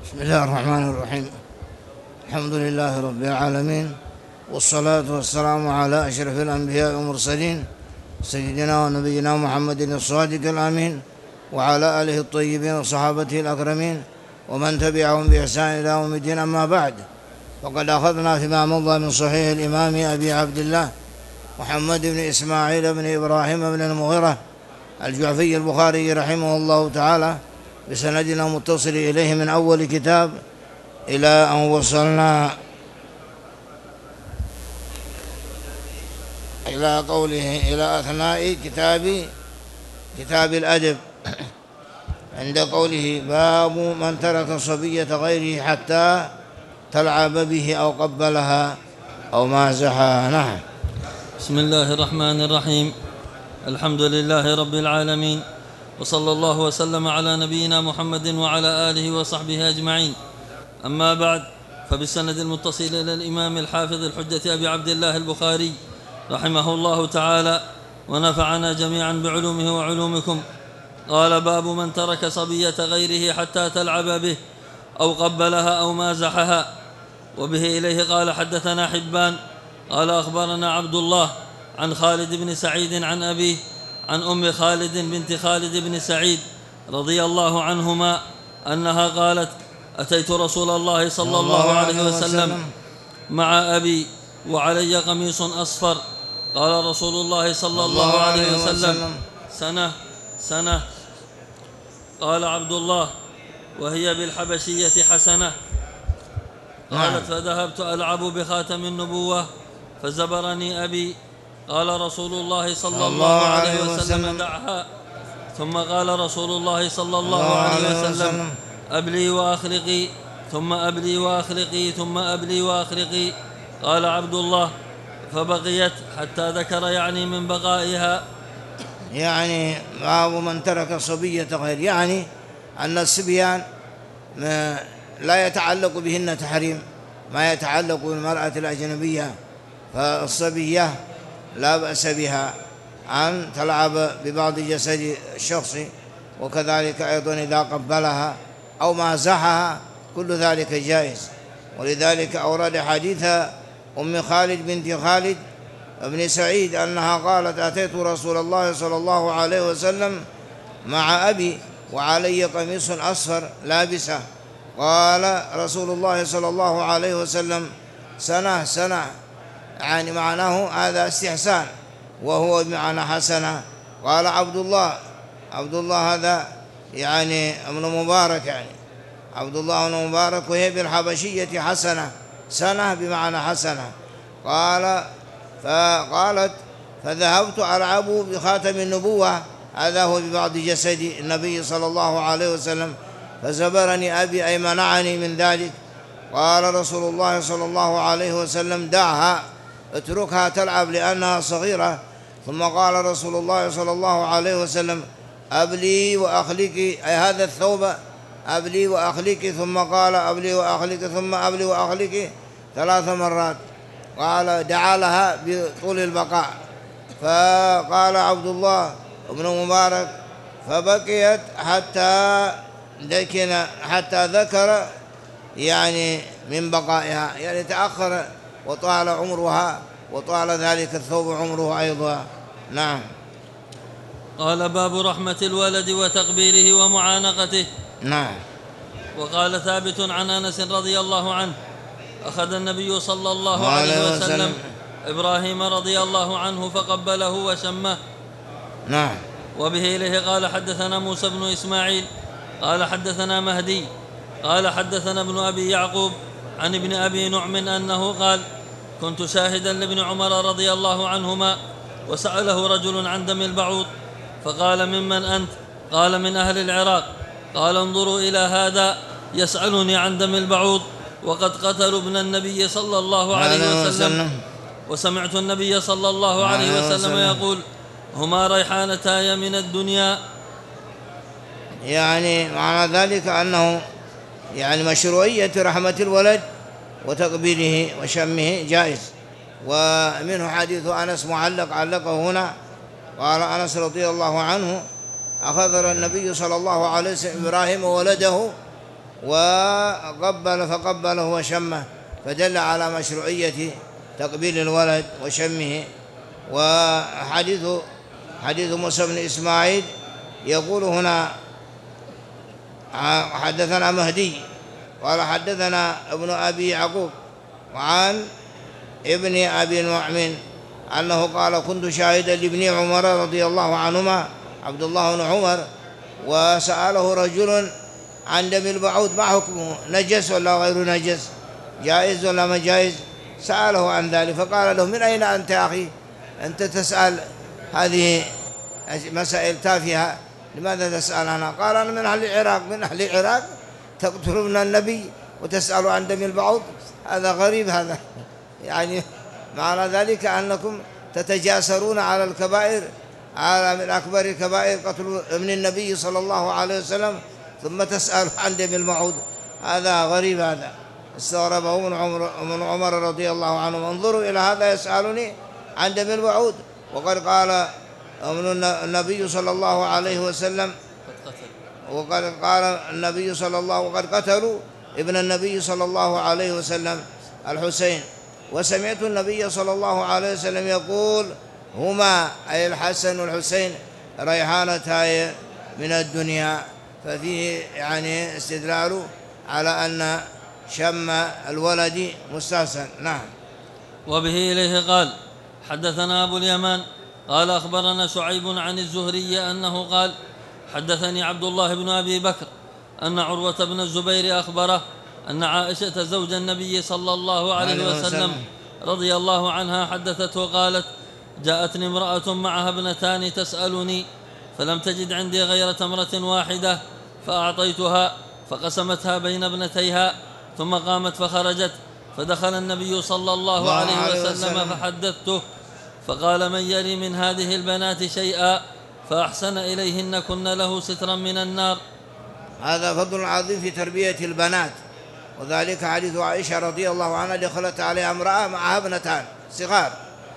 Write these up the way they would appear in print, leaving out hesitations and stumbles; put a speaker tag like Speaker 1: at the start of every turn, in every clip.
Speaker 1: بسم الله الرحمن الرحيم. الحمد لله رب العالمين، والصلاة والسلام على أشرف الأنبياء والمرسلين سيدنا ونبينا محمد الصادق الأمين، وعلى آله الطيبين وصحابته الأكرمين، ومن تبعهم بإحسان إلى يوم الدين. أما بعد، فقد أخذنا فيما مضى من صحيح الإمام أبي عبد الله محمد بن إسماعيل بن إبراهيم بن المغيرة الجعفي البخاري رحمه الله تعالى بسندنا متصل إليه من أول كتاب إلى أن وصلنا إلى قوله إلى أثناء كتاب الأدب، عند قوله: باب من ترك صبية غيره حتى تلعب به أو قبلها أو مازحها. نعم.
Speaker 2: بسم الله الرحمن الرحيم. الحمد لله رب العالمين، وصلى الله وسلم على نبينا محمد وعلى آله وصحبه أجمعين. أما بعد، فبالسند المتصل إلى الإمام الحافظ الحجة أبي عبد الله البخاري رحمه الله تعالى ونفعنا جميعا بعلومه وعلومكم، قال: باب من ترك صبية غيره حتى تلعب به أو قبلها أو مازحها. وبه إليه قال: حدثنا حبان قال: أخبرنا عبد الله عن خالد بن سعيد عن أبيه عن أم خالد بنت خالد بن سعيد رضي الله عنهما أنها قالت: أتيت رسول الله صلى الله عليه وسلم مع أبي وعلي قميص أصفر. قال رسول الله صلى الله عليه وسلم: سنة. قال عبد الله: وهي بالحبشية حسنة. قالت: فذهبت ألعب بخاتم النبوة فزبرني أبي. قال رسول الله صلى الله عليه وسلم: دعها. ثم قال رسول الله صلى الله عليه وسلم: أبلي وأخلقي، ثم أبلي وأخلقي، ثم أبلي وأخلقي. قال عبد الله: فبقيت حتى ذكر يعني من بقائها.
Speaker 1: يعني باب من ترك صبية غير، يعني أن الصبيان لا يتعلق بهن تحريم ما يتعلق بالمرأة الأجنبية، فالصبية لا بأس بها أن تلعب ببعض جسد الشخص، وكذلك أيضا إذا قبلها أو مازحها كل ذلك جائز. ولذلك أورد حديث أم خالد بنت خالد بن سعيد أنها قالت: أتيت رسول الله صلى الله عليه وسلم مع أبي وعلي قميص أصفر لابسه. قال رسول الله صلى الله عليه وسلم: سنة، يعني معناه هذا استحسان، وهو بمعنى حسنة. قال عبد الله هذا يعني ابن مبارك، يعني عبد الله بن مبارك، وهي بالحبشية حسنة، سنة بمعنى حسنة. فقالت: فذهبت ألعب بخاتم النبوة، هذا هو ببعض جسد النبي صلى الله عليه وسلم، فزبرني أبي أي منعني من ذلك. قال رسول الله صلى الله عليه وسلم: دعها، اتركها تلعب لأنها صغيرة. ثم قال رسول الله صلى الله عليه وسلم: أبلي وأخلقي، أي هذا الثوب أبلي وأخلقي. ثم قال: أبلي وأخلقي، ثم أبلي وأخلقي 3 مرات. قال: دعا لها بطول البقاء. فقال عبد الله بن مبارك: فبقيت حتى ذكر يعني من بقائها، يعني تأخر وطال عمرها، وطال ذلك الثوب عمره أيضا. نعم.
Speaker 2: قال: باب رحمة الولد وتقبيله ومعانقته.
Speaker 1: نعم.
Speaker 2: وقال ثابت عن أنس رضي الله عنه: أخذ النبي صلى الله عليه وسلم إبراهيم رضي الله عنه فقبله وشمه.
Speaker 1: نعم.
Speaker 2: وبه إليه قال: حدثنا موسى بن إسماعيل قال: حدثنا مهدي قال: حدثنا ابن أبي يعقوب عن ابن أبي نعم أنه قال: كنت شاهدا لابن عمر رضي الله عنهما، وسأله رجل عن دم البعوض، فقال: ممن أنت؟ قال: من أهل العراق. قال: انظروا إلى هذا يسألني عن دم البعوض وقد قتلوا ابن النبي صلى الله عليه وسلم. وسمعت النبي صلى الله عليه وسلم يقول: هما ريحانتاي من الدنيا.
Speaker 1: يعني معنى ذلك أنه يعني مشروعية رحمة الولد وتقبيله وشمه جائز. ومنه حديث أنس معلق علقه هنا. قال أنس رضي الله عنه: أخذ النبي صلى الله عليه وسلم إبراهيم وولده فقبله وشمه، فدل على مشروعية تقبيل الولد وشمه. حديث موسى بن إسماعيل يقول هنا حدثنا مهدي قال حدثنا ابن أبي يعقوب وعن ابن أبي نعم أنه قال كنت شاهدا لابن عمر رضي الله عنهما عبد الله بن عمر، وسأله رجل عن دم البعوض ما حكمه، نجس ولا غير نجس، جائز ولا ما جائز، سأله عن ذلك فقال له من أين أنت يا أخي، أنت تسأل هذه مسائل تافهة، لماذا تسأل عنها؟ قال أنا من أهل العراق. من أهل العراق تقتلون النبي وتسألوا عن دم البعوض؟ هذا غريب هذا، يعني معنى ذلك أنكم تتجاسرون على الكبائر، على من أكبر الكبائر قتل ابن النبي صلى الله عليه وسلم، ثم تسأل عن دم البعوض، هذا غريب. هذا استغربه من عمر رضي الله عنه. انظروا إلى هذا يسألني عن دم البعوض، وقد قال النبي صلى الله عليه وسلم وقد قال النبي صلى الله وقد قتلوا ابن النبي صلى الله عليه وسلم الحسين. وسمعت النبي صلى الله عليه وسلم يقول هما أي الحسن والحسين ريحانتاي من الدنيا، ففيه يعني استدلال على أن شم الولد مستحسن. نعم.
Speaker 2: وبه إليه قال حدثنا أبو اليمان قال أخبرنا شعيب عن الزهري أنه قال حدثني عبد الله بن أبي بكر أن عروة بن الزبير أخبره أن عائشة زوج النبي صلى الله عليه وسلم رضي الله عنها حدثته قالت جاءتني امرأة معها ابنتان تسألني، فلم تجد عندي غير تمرة واحدة فأعطيتها فقسمتها بين ابنتيها، ثم قامت فخرجت، فدخل النبي صلى الله عليه وسلم فحدثته، فقال من يلي من هذه البنات شيئا فأحسن إليهن كن له سترا من النار.
Speaker 1: هذا فضل عظيم في تربية البنات، وذلك حديث عائشة رضي الله عنها دخلت عليها امرأة معها ابنتان صغار،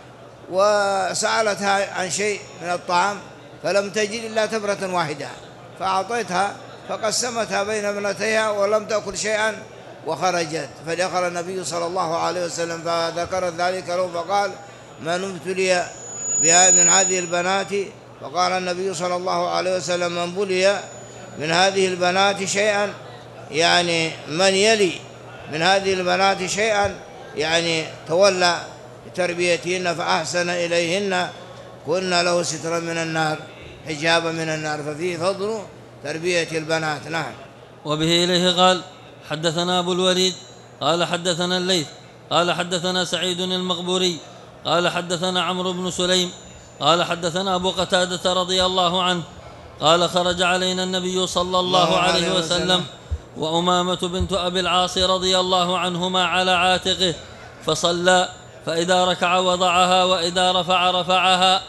Speaker 1: وسألتها عن شيء من الطعام فلم تجد إلا تمرة واحدة، فأعطيتها فقسمتها بين ابنتيها ولم تأكل شيئا وخرجت. فدخل النبي صلى الله عليه وسلم فذكر ذلك له فقال من ابتلي من هذه البنات؟ فقال النبي صلى الله عليه وسلم من بلي من هذه البنات شيئا، يعني من يلي من هذه البنات شيئا يعني تولى بتربيتهن فأحسن إليهن كن له سترا من النار، حجابا من النار، ففيه فضل تربية البنات. نعم.
Speaker 2: وبه إليه قال حدثنا أبو الوليد قال حدثنا الليث قال حدثنا سعيد المقبوري قال حدثنا عمرو بن سليم قال حدثنا أبو قتادة رضي الله عنه قال خرج علينا النبي صلى الله عليه وسلم وأمامة بنت أبي العاص رضي الله عنهما على عاتقه فصلى، فإذا ركع وضعها وإذا رفع رفعها.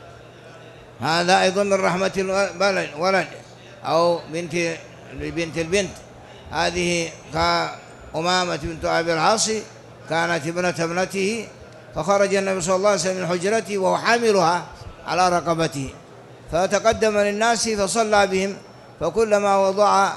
Speaker 1: هذا أيضا من رحمة الولد أو بنت البنت. هذه كأمامة بنت أبي العاص كانت ابنته، فخرج النبي صلى الله عليه وسلم من حجرته وهو حاملها على رقبته، فتقدم للناس فصلى بهم، فكلما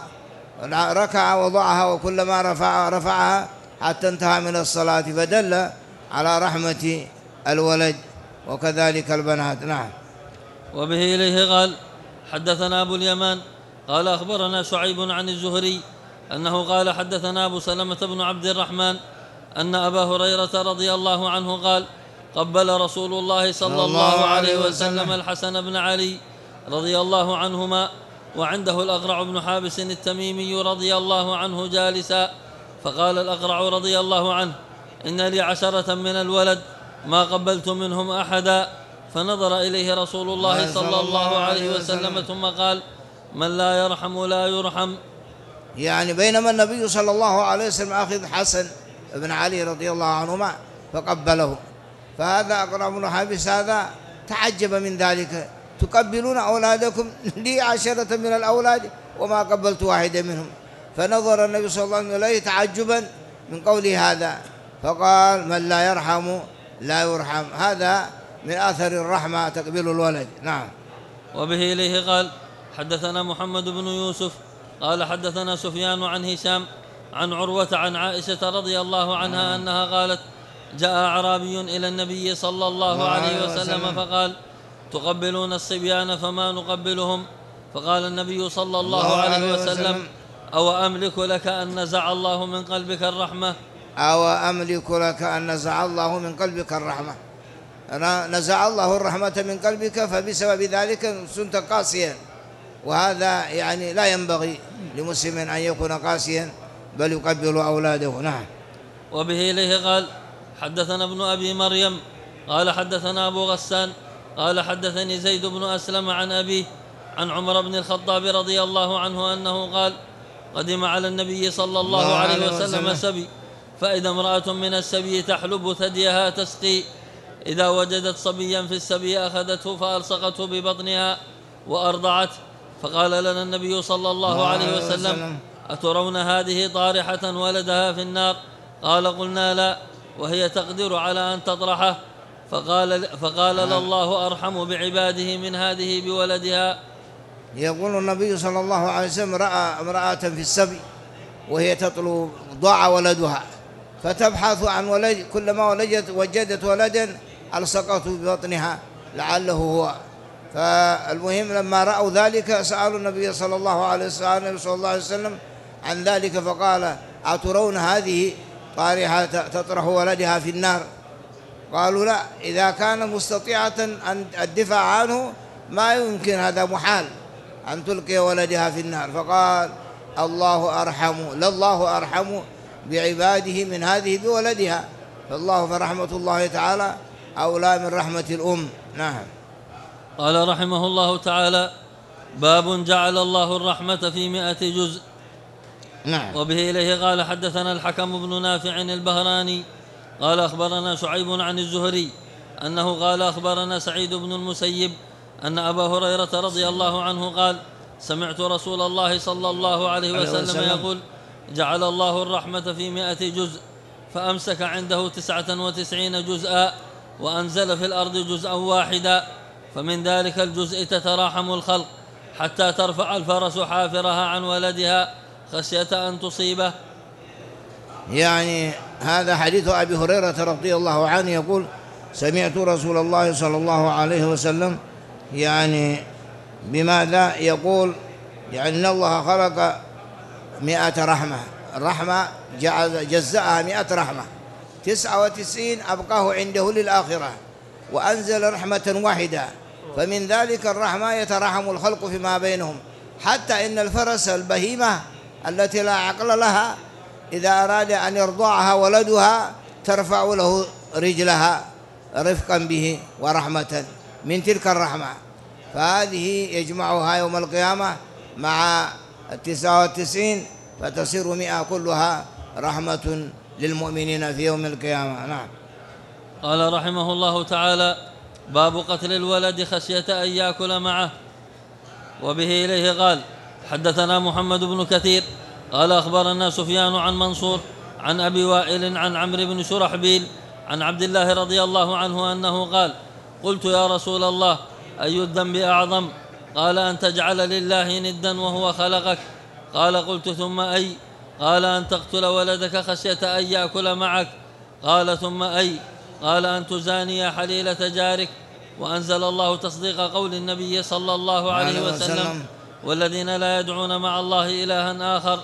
Speaker 1: ركع وضعها وكلما رفعها حتى انتهى من الصلاة، فدل على رحمة الولد وكذلك البنات. نعم.
Speaker 2: وبه إليه قال حدثنا أبو اليمان قال أخبرنا شعيب عن الزهري أنه قال حدثنا أبو سلمة بن عبد الرحمن أن أبا هريرة رضي الله عنه قال قبل رسول الله صلى الله عليه وسلم الحسن بن علي رضي الله عنهما، وعنده الأقرع بن حابس التميمي رضي الله عنه جالسا، فقال الأقرع رضي الله عنه إن لي 10 من الولد ما قبلت منهم أحدا، فنظر إليه رسول الله صلى الله عليه وسلم ثم قال من لا يرحم لا يرحم.
Speaker 1: يعني بينما النبي صلى الله عليه وسلم أخذ حسن بن علي رضي الله عنهما فقبله، فهذا أقرع بن حابس هذا تعجب من ذلك، تقبلون أولادكم لي 10 من الأولاد وما قبلت واحدا منهم، فنظر النبي صلى الله عليه وسلم إليه تعجبا من قوله هذا، فقال من لا يرحم لا يرحم. هذا من آثر الرحمة تقبيل الولد. نعم.
Speaker 2: وبه إليه قال حدثنا محمد بن يوسف قال حدثنا سفيان عن هشام عن عروة عن عائشة رضي الله عنها أنها قالت جاء أعرابي إلى النبي صلى الله عليه وسلم فقال تقبلون الصبيان فما نقبلهم؟ فقال النبي صلى الله عليه وسلم أو أملك لك أن نزع الله من قلبك الرحمة؟
Speaker 1: أو أملك لك أن نزع الله من قلبك الرحمة. نزع الله الرحمة من قلبك، فبسبب ذلك كنت قاسيا، وهذا يعني لا ينبغي لمسلم أن يكون قاسيا، بل يقبل أولاده. نعم.
Speaker 2: وبه إليه قال حدثنا ابن أبي مريم قال حدثنا أبو غسان قال حدثني زيد بن أسلم عن أبيه عن عمر بن الخطاب رضي الله عنه أنه قال قدم على النبي صلى الله عليه وسلم سبي، فإذا امرأة من السبي تحلب ثديها تسقي، إذا وجدت صبيا في السبي أخذته فألصقته ببطنها وأرضعته، فقال لنا النبي صلى الله عليه وسلم أترون هذه طارحة ولدها في النار؟ قال قلنا لا، وهي تقدر على أن تطرحه، فقال لله أرحم بعباده من هذه بولدها.
Speaker 1: يقول النبي صلى الله عليه وسلم رأى امرأة في السبي وهي تطلب ضاع ولدها، فتبحث عن ولد، كلما وجدت ولدا ألصقته ببطنها لعله هو. فالمهم لما رأوا ذلك سألوا النبي صلى الله عليه وسلم عن ذلك، فقال أترون هذه طارحة تطرح ولدها في النار؟ قالوا لا، إذا كان مستطيعة أن الدفاع عنه ما يمكن، هذا محال أن تلقي ولدها في النار. فقال الله أرحم بعباده من هذه بولدها، فالله فرحمة الله تعالى أولى من رحمة الأم. نعم.
Speaker 2: قال رحمه الله تعالى باب جعل الله الرحمة في 100 جزء.
Speaker 1: نعم.
Speaker 2: وبه إليه قال حدثنا الحكم بن نافع البهراني قال أخبرنا شعيب عن الزهري أنه قال أخبرنا سعيد بن المسيب أن أبا هريرة رضي الله عنه قال سمعت رسول الله صلى الله عليه وسلم يقول جعل الله الرحمة في 100 جزء، فأمسك عنده 99 جزءا، وأنزل في الأرض جزءا واحدا، فمن ذلك الجزء تتراحم الخلق حتى ترفع الفرس حافرها عن ولدها خشية أن تصيبه.
Speaker 1: يعني هذا حديث أبي هريرة رضي الله عنه يقول سمعت رسول الله صلى الله عليه وسلم يعني بماذا يقول؟ يعني إن الله خلق 100 رحمة، الرحمة جزأها 100 رحمة، 99 أبقاه عنده للآخرة، وأنزل رحمة واحدة، فمن ذلك الرحمة يترحم الخلق فيما بينهم، حتى إن الفرس البهيمة التي لا عقل لها إذا أراد أن يرضعها ولدها ترفع له رجلها رفقا به ورحمة من تلك الرحمة، فهذه يجمعها يوم القيامة مع 99 فتصير 100 كلها رحمة للمؤمنين في يوم القيامة. نعم.
Speaker 2: قال رحمه الله تعالى باب قتل الولد خشية أن يأكل معه. وبه إليه قال حدثنا محمد بن كثير قال أخبرنا سفيان عن منصور عن أبي وائل عن عمرو بن شرحبيل عن عبد الله رضي الله عنه أنه قال قلت يا رسول الله أي الذنب أعظم؟ قال أن تجعل لله ندا وهو خلقك. قال قلت ثم أي؟ قال أن تقتل ولدك خشية أن يأكل معك. قال ثم أي؟ قال أن تزاني حليلة جارك. وأنزل الله تصديق قول النبي صلى الله عليه وسلم والذين لا يدعون مع الله إلها آخر.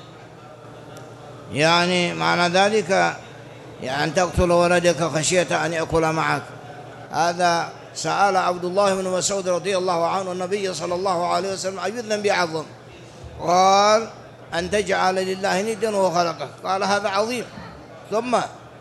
Speaker 1: يعني معنى ذلك يعني تقتل ولدك خشية أن يأكل معك. هذا سأل عبد الله بن مسعود رضي الله عنه النبي صلى الله عليه وسلم أي الذنب أعظم؟ قال أن تجعل لله ندا وهو خلقك. قال هذا عظيم. ثم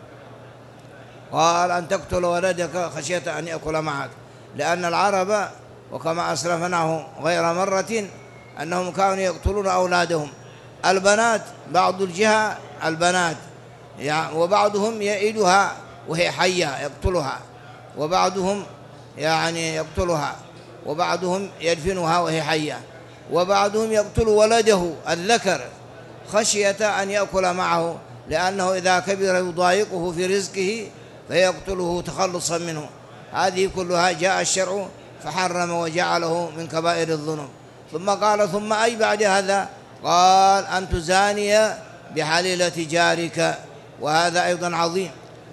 Speaker 1: قال أن تقتل ولدك خشية أن يأكل معك، لأن العرب وكما أسلفناه غير مرة أنهم كانوا يقتلون أولادهم، البنات بعض الجهة البنات يعني وبعضهم يئدها وهي حية يقتلها، وبعضهم يعني يقتلها، وبعضهم يدفنها وهي حية، وبعضهم يقتل ولده الذكر خشية أن يأكل معه، لأنه إذا كبر يضايقه في رزقه فيقتله تخلصا منه. هذه كلها جاء الشرع فحرم وجعله من كبائر الذنوب. ثم قال ثم أي بعد هذا؟ قال أن تزاني بحليلة جارك، وهذا أيضا عظيم.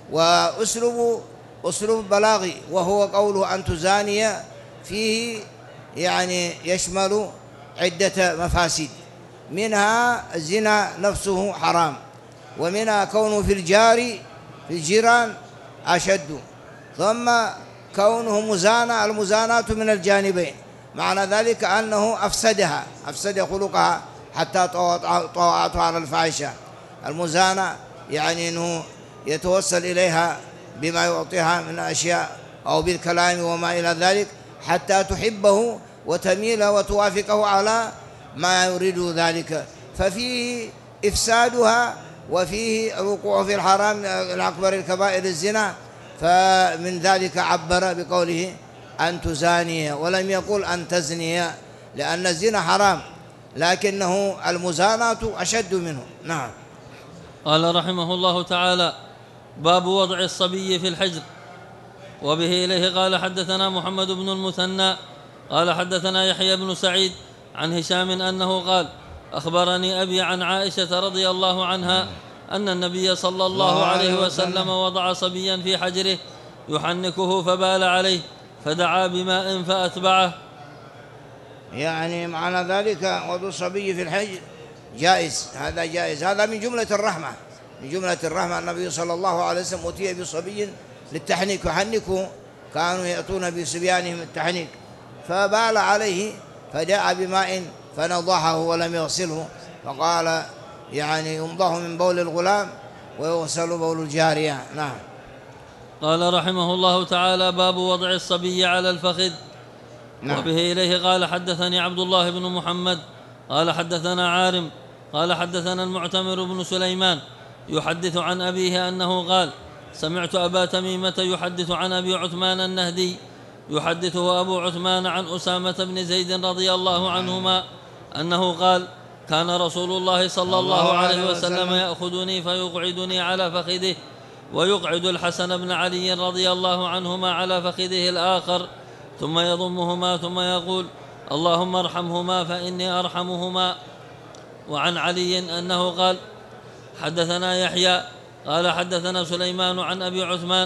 Speaker 1: وأسلوب بلاغي، وهو قوله أن تزاني فيه يعني يشمل عدة مفاسد، منها الزنا نفسه حرام، ومنها كونه في الجيران أشد، ثم كونه المزاناة من الجانبين، معنى ذلك أنه أفسد خلقها حتى طوعته على الفاحشة. المزانة يعني أنه يتوسل إليها بما يعطيها من أشياء أو بالكلام وما إلى ذلك حتى تحبه وتميل وتوافقه على ما يريد ذلك، ففيه إفسادها وفيه الوقوع في الحرام الأكبر الكبائر الزنا. فمن ذلك عبر بقوله أن تزاني، ولم يقل أن تزني، لأن الزنا حرام لكنه المزاناة أشد منه. نعم.
Speaker 2: قال رحمه الله تعالى: باب وضع الصبي في الحجر. وبه إليه قال حدثنا محمد بن المثنى قال حدثنا يحيى بن سعيد عن هشام أنه قال: أخبرني أبي عن عائشة رضي الله عنها أن النبي صلى الله عليه وسلم وضع صبيا في حجره يحنكه فبال عليه فدعا بماء فأتبعه.
Speaker 1: يعني معنى ذلك وضع الصبي في الحجر جائز، هذا جائز، هذا من جملة الرحمة، من جملة الرحمة. النبي صلى الله عليه وسلم أتي بصبي للتحنيك يحنكه، كانوا يأتون بصبيانهم التحنيك، فبال عليه فجاء بماء فنضحه ولم يغسله، فقال يعني ينضح من بول الغلام ويغسل بول الجارية. نعم.
Speaker 2: قال رحمه الله تعالى: باب وضع الصبي على الفخذ. نعم. وبه إليه قال حدثني عبد الله بن محمد قال حدثنا عارم قال حدثنا المعتمر بن سليمان يحدث عن أبيه أنه قال: سمعت أبا تميمة يحدث عن أبي عثمان النهدي يحدثه أبو عثمان عن أسامة بن زيد رضي الله عنهما أنه قال: كان رسول الله صلى الله عليه وسلم يأخذني فيقعدني على فخذه، ويقعد الحسن بن علي رضي الله عنهما على فخذه الآخر، ثم يضمهما ثم يقول: اللهم ارحمهما فإني أرحمهما. وعن علي أنه قال: حدثنا يحيى قال حدثنا سليمان عن أبي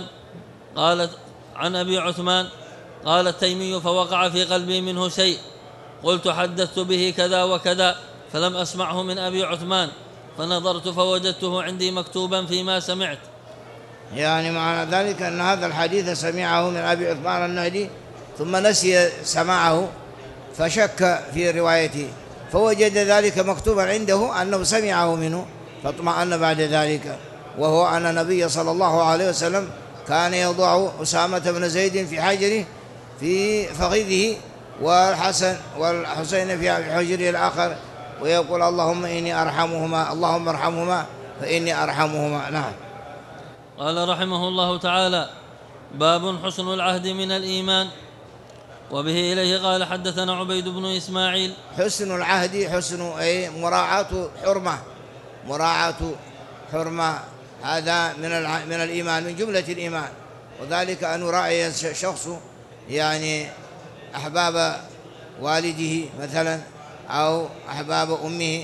Speaker 2: عثمان قال التيمي: فوقع في قلبي منه شيء، قلت حدثت به كذا وكذا فلم أسمعه من أبي عثمان، فنظرت فوجدته عندي مكتوبا فيما سمعت.
Speaker 1: يعني معنى ذلك أن هذا الحديث سمعه من أبي عثمان النهدي ثم نسي سماعه فشك في روايته، فوجد ذلك مكتوبا عنده أنه سمعه منه، فاطمأن بعد ذلك، وهو أن النبي صلى الله عليه وسلم كان يضع أسامة بن زيد في حجره في فخذه، والحسين في حجره الآخر، ويقول: اللهم إني أرحمهما، اللهم ارحمهما فإني أرحمهما. نعم.
Speaker 2: قال رحمه الله تعالى: باب حسن العهد من الإيمان. وبه إليه قال حدثنا عبيد بن إسماعيل.
Speaker 1: حسن العهد، حسن أي مراعاة حرمة، هذا من الإيمان، من جملة الإيمان، وذلك أن يراعي الشخص يعني أحباب والده مثلا أو أحباب أمه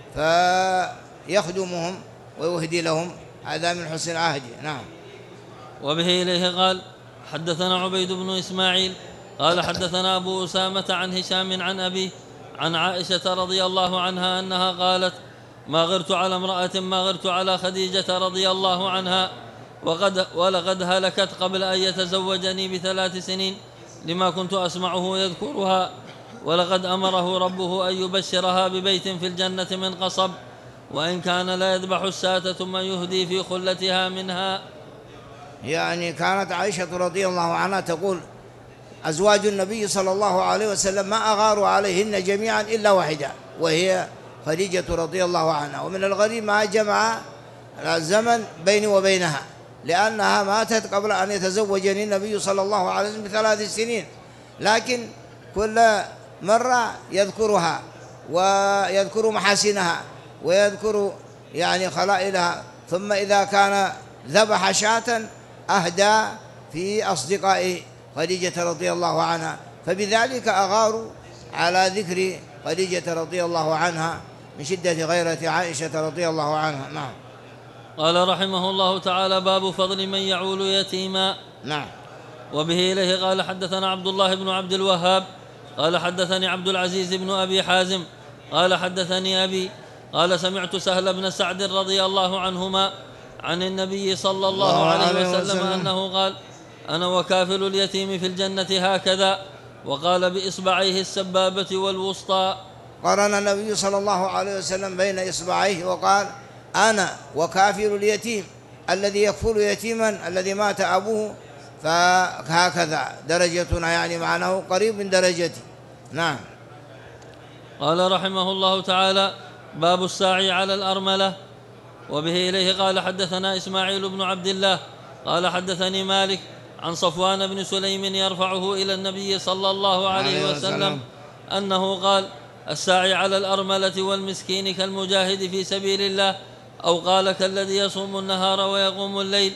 Speaker 1: فيخدمهم ويهدي لهم، هذا من حسن العهد. نعم.
Speaker 2: وبه إليه قال حدثنا عبيد بن إسماعيل قال حدثنا أبو أسامة عن هشام عن أبيه عن عائشة رضي الله عنها أنها قالت: ما غرت على امرأة ما غرت على خديجة رضي الله عنها، ولقد هلكت قبل أن يتزوجني ب3 سنين لما كنت أسمعه يذكرها، ولقد أمره ربه أن يبشرها ببيت في الجنة من قصب، وإن كان لا يذبح الشاة ثم يهدي في خلتها منها.
Speaker 1: يعني كانت عائشة رضي الله عنها تقول: أزواج النبي صلى الله عليه وسلم ما أغار عليهن جميعا إلا واحدة، وهي خديجة رضي الله عنها. ومن الغريب ما جمع الزمن بيني وبينها، لأنها ماتت قبل أن يتزوجني النبي صلى الله عليه وسلم ب3 سنين، لكن كل مرة يذكرها ويذكر محاسنها ويذكر يعني خلائلها، ثم إذا كان ذبح شاة أهدى في أصدقاء خديجة رضي الله عنها، فبذلك أغاروا على ذكر خديجة رضي الله عنها من شدة غيرة عائشة رضي الله عنها. نعم.
Speaker 2: قال رحمه الله تعالى: باب فضل من يعول يتيما.
Speaker 1: نعم.
Speaker 2: وبه إليه قال: حدثنا عبد الله بن عبد الوهاب قال حدثني عبد العزيز بن أبي حازم قال حدثني أبي قال: سمعت سهل بن سعد رضي الله عنهما عن النبي صلى الله عليه وسلم أنه قال: أنا وكافل اليتيم في الجنة هكذا، وقال بإصبعيه السبابة والوسطى.
Speaker 1: قرن النبي صلى الله عليه وسلم بين إصبعيه وقال: أنا وكافل اليتيم الذي يكفل يتيما الذي مات أبوه، فهكذا درجتنا، يعني معناه قريب من درجتي. نعم.
Speaker 2: قال رحمه الله تعالى: باب الساعي على الأرملة. وبه إليه قال: حدثنا إسماعيل بن عبد الله قال حدثني مالك عن صفوان بن سليم يرفعه إلى النبي صلى الله عليه وسلم أنه قال: الساعي على الأرملة والمسكين كالمجاهد في سبيل الله، أو قال كالذي يصوم النهار ويقوم الليل.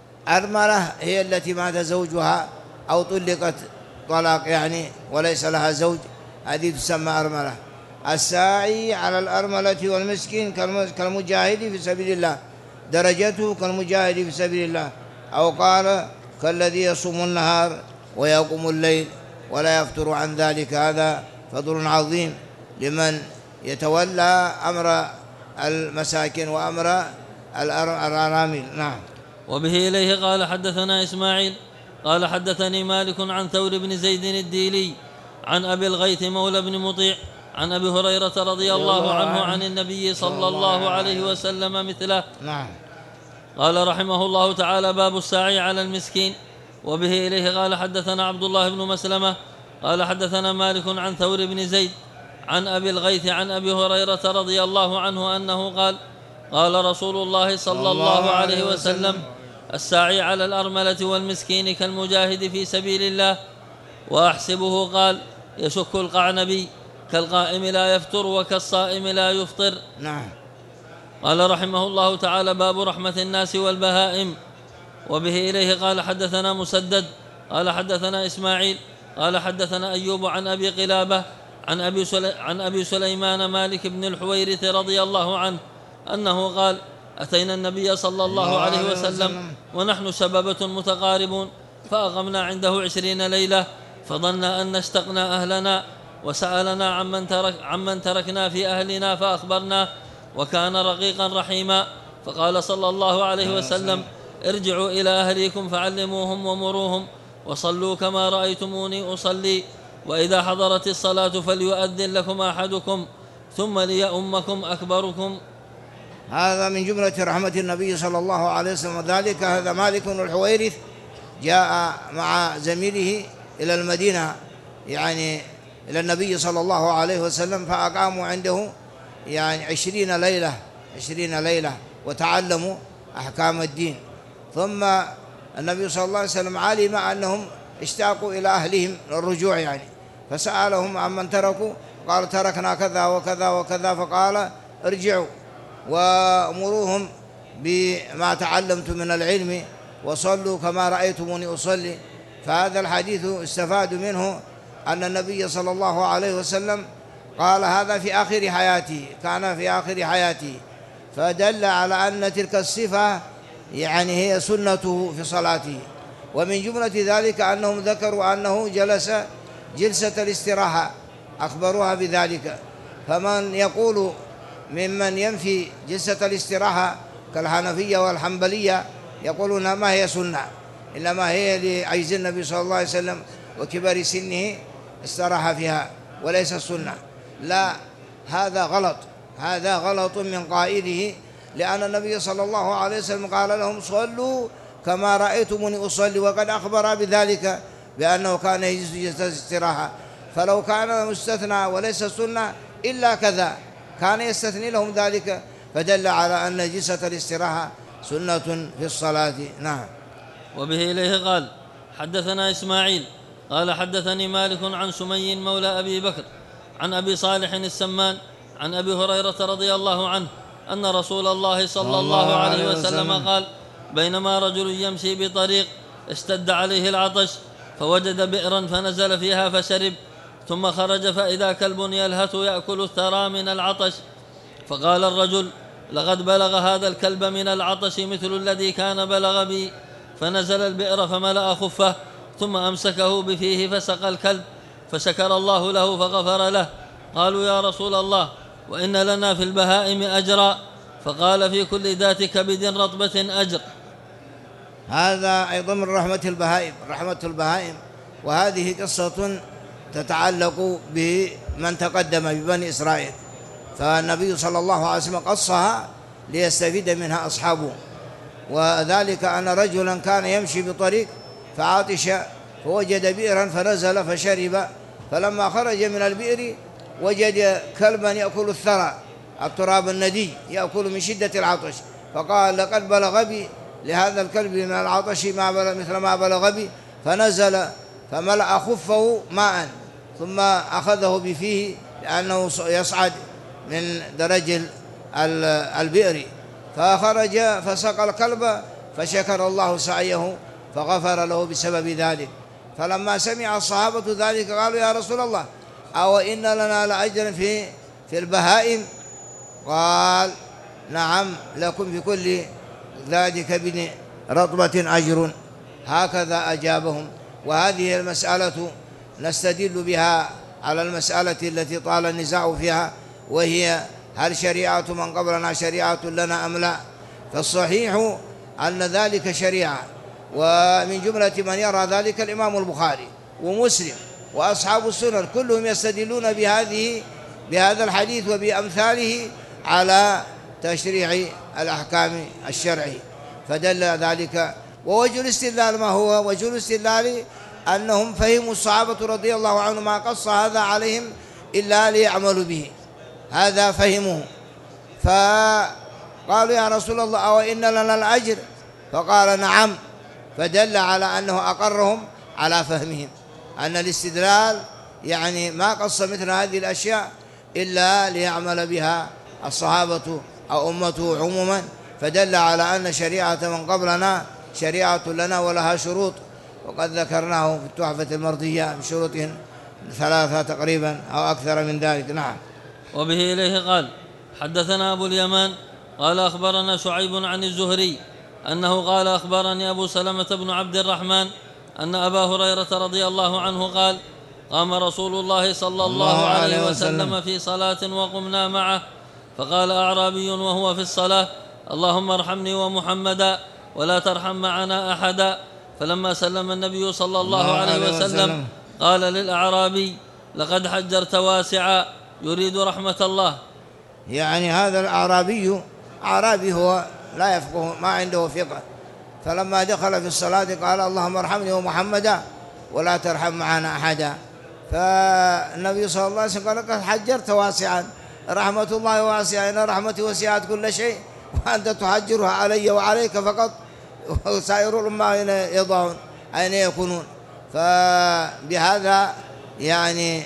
Speaker 1: أرملة هي التي مات زوجها أو طلقت طلاق يعني وليس لها زوج، هذه تسمى أرملة. الساعي على الأرملة والمسكين كالمجاهد في سبيل الله، درجته كالمجاهد في سبيل الله، أو قال كالذي يصوم النهار ويقوم الليل ولا يفتر عن ذلك. هذا فضل عظيم لمن يتولى أمر المساكين وأمر الأرامل. نعم.
Speaker 2: وبه إليه قال: حدثنا إسماعيل قال حدثني مالك عن ثور بن زيد الديلي عن أبي الغيث مولى بن مطيع عن أبي هريرة رضي الله عنه عن النبي صلى الله عليه وسلم مثله.
Speaker 1: نعم.
Speaker 2: قال رحمه الله تعالى: باب الساعي على المسكين. وبه إليه قال: حدثنا عبد الله بن مسلمة قال حدثنا مالك عن ثور بن زيد عن أبي الغيث عن أبي هريرة رضي الله عنه أنه قال: قال رسول الله صلى الله عليه وسلم: الساعي على الأرملة والمسكين كالمجاهد في سبيل الله. وأحسبه قال: يشك القعنبي كالقائم لا يفتر وكالصائم لا يفطر.
Speaker 1: نعم.
Speaker 2: قال رحمه الله تعالى: باب رحمة الناس والبهائم. وبه إليه قال: حدثنا مسدد قال حدثنا إسماعيل قال حدثنا أيوب عن أبي قلابة عن أبي سليمان مالك بن الحويرث رضي الله عنه أنه قال: أتينا النبي صلى الله عليه وسلم ونحن شبابة متقاربون، فأقمنا عنده 20 ليلة، فظن أن اشتقنا أهلنا، وسألنا عمن تركنا في أهلنا فأخبرناه، وكان رقيقا رحيما. فقال صلى الله عليه وسلم: ارجعوا إلى أهليكم فعلموهم ومروهم، وصلوا كما رأيتموني أصلي، وإذا حضرت الصلاة فليؤذن لكم أحدكم ثم ليؤمكم أكبركم.
Speaker 1: هذا من جملة رحمة النبي صلى الله عليه وسلم. ذلك هذا مالك بن الحويرث جاء مع زميله إلى المدينة، يعني إلى النبي صلى الله عليه وسلم، فأقاموا عنده يعني 20 ليلة وتعلموا أحكام الدين. ثم النبي صلى الله عليه وسلم علم أنهم اشتاقوا إلى أهلهم الرجوع يعني، فسألهم عمن تركوا، قال: تركنا كذا وكذا وكذا. فقال: ارجعوا وأمروهم بما تعلمت من العلم، وصلوا كما رأيتموني أصلي. فهذا الحديث استفاد منه أن النبي صلى الله عليه وسلم قال هذا في آخر حياته، كان في آخر حياته، فدل على أن تلك الصفة يعني هي سنته في صلاته. ومن جملة ذلك أنهم ذكروا أنه جلس جلسة الاستراحة، أخبروها بذلك. فمن يقول ممن ينفي جلسة الاستراحة كالحنفية والحنبلية يقولون ما هي سنة، إنما هي لعجز النبي صلى الله عليه وسلم وكبر سنه استراح فيها وليس السنة. لا، هذا غلط من قائله، لأن النبي صلى الله عليه وسلم قال لهم: صلوا كما رأيتموني أصلي، وقد أخبر بذلك بأنه كان يجلس جلسة الاستراحة. فلو كان مستثنى وليس السنة إلا كذا كان يستثني لهم ذلك، فدل على أن جلسة الاستراحة سنة في الصلاة. نعم.
Speaker 2: وبه إليه قال: حدثنا إسماعيل قال حدثني مالك عن سمي مولى أبي بكر عن أبي صالح السمان عن أبي هريرة رضي الله عنه أن رسول الله صلى الله عليه وسلم قال: بينما رجل يمشي بطريق اشتد عليه العطش، فوجد بئرا فنزل فيها فشرب، ثم خرج فإذا كلب يلهث يأكل الثرى من العطش، فقال الرجل: لقد بلغ هذا الكلب من العطش مثل الذي كان بلغ بي. فنزل البئر فملأ خفه، ثم أمسكه بفيه فسقى الكلب، فشكر الله له فغفر له. قالوا: يا رسول الله، وإن لنا في البهائم أجرا. فقال: في كل ذات كبد رطبة أجر.
Speaker 1: هذا أيضا من رحمة البهائم. وهذه قصة تتعلق بمن تقدم ببني إسرائيل، فالنبي صلى الله عليه وسلم قصها ليستفيد منها أصحابه. وذلك أن رجلا كان يمشي بطريق فعطش، فوجد بئرا فنزل فشرب، فلما خرج من البئر وجد كلبا يأكل الثرى، التراب الندي، يأكل من شدة العطش، فقال: لقد بلغ بي لهذا الكلب من العطش مثل ما بلغ بي. فنزل فملأ خفه ماء، ثم أخذه بفيه لأنه يصعد من درج البئر، فخرج فسقى الكلب، فشكر الله سعيه فغفر له بسبب ذلك. فلما سمع الصحابة ذلك قالوا: يا رسول الله، أو إن لنا لأجرا في البهائم؟ قال: نعم، لكم في كل ذات كبد رطبة أجر. هكذا أجابهم. وهذه المسألة نستدل بها على المسألة التي طال النزاع فيها، وهي: هل شريعة من قبلنا شريعة لنا أم لا؟ فالصحيح أن ذلك شريعة، ومن جملة من يرى ذلك الإمام البخاري ومسلم وأصحاب السنن، كلهم يستدلون بهذا الحديث وبأمثاله على تشريع الأحكام الشرعي. فدل ذلك. ووجه الاستدلال ما هو؟ وجه الاستدلال أنهم فهموا الصحابة رضي الله عنهم ما قص هذا عليهم إلا ليعملوا به، هذا فهموه. فقالوا: يا رسول الله، أو إن لنا الأجر؟ فقال: نعم. فدل على أنه أقرهم على فهمهم، أن الاستدلال يعني ما قص مثل هذه الأشياء إلا ليعمل بها الصحابة أو أمته عموما. فدل على أن شريعة من قبلنا شريعة لنا ولها شروط، وقد ذكرناه في التحفة المرضية بشروط 3 تقريبا أو أكثر من ذلك. نعم.
Speaker 2: وبه إليه قال: حدثنا أبو اليمان قال: أخبرنا شعيب عن الزهري أنه قال: أخبرني أبو سلمة بن عبد الرحمن أن أبا هريرة رضي الله عنه قال: قام رسول الله صلى الله عليه وسلم في صلاة وقمنا معه، فقال أعرابي وهو في الصلاة: اللهم ارحمني ومحمدا ولا ترحم معنا أحدا. فلما سلم النبي صلى الله عليه وسلم قال للأعرابي: لقد حجرت واسعا، يريد رحمة الله.
Speaker 1: يعني هذا الأعرابي أعرابي، هو لا يفقه، ما عنده فقه، فلما دخل في الصلاة قال: اللهم ارحمني ومحمدا ولا ترحم معنا أحدا. فالنبي صلى الله عليه وسلم قال: لقد حجرت واسعا، رحمة الله واسعة، إن رحمتي وسعت كل شيء، وأنت تحجرها علي وعليك فقط، وسائر الأمة أين يضعون، أين يكونون؟ فبهذا يعني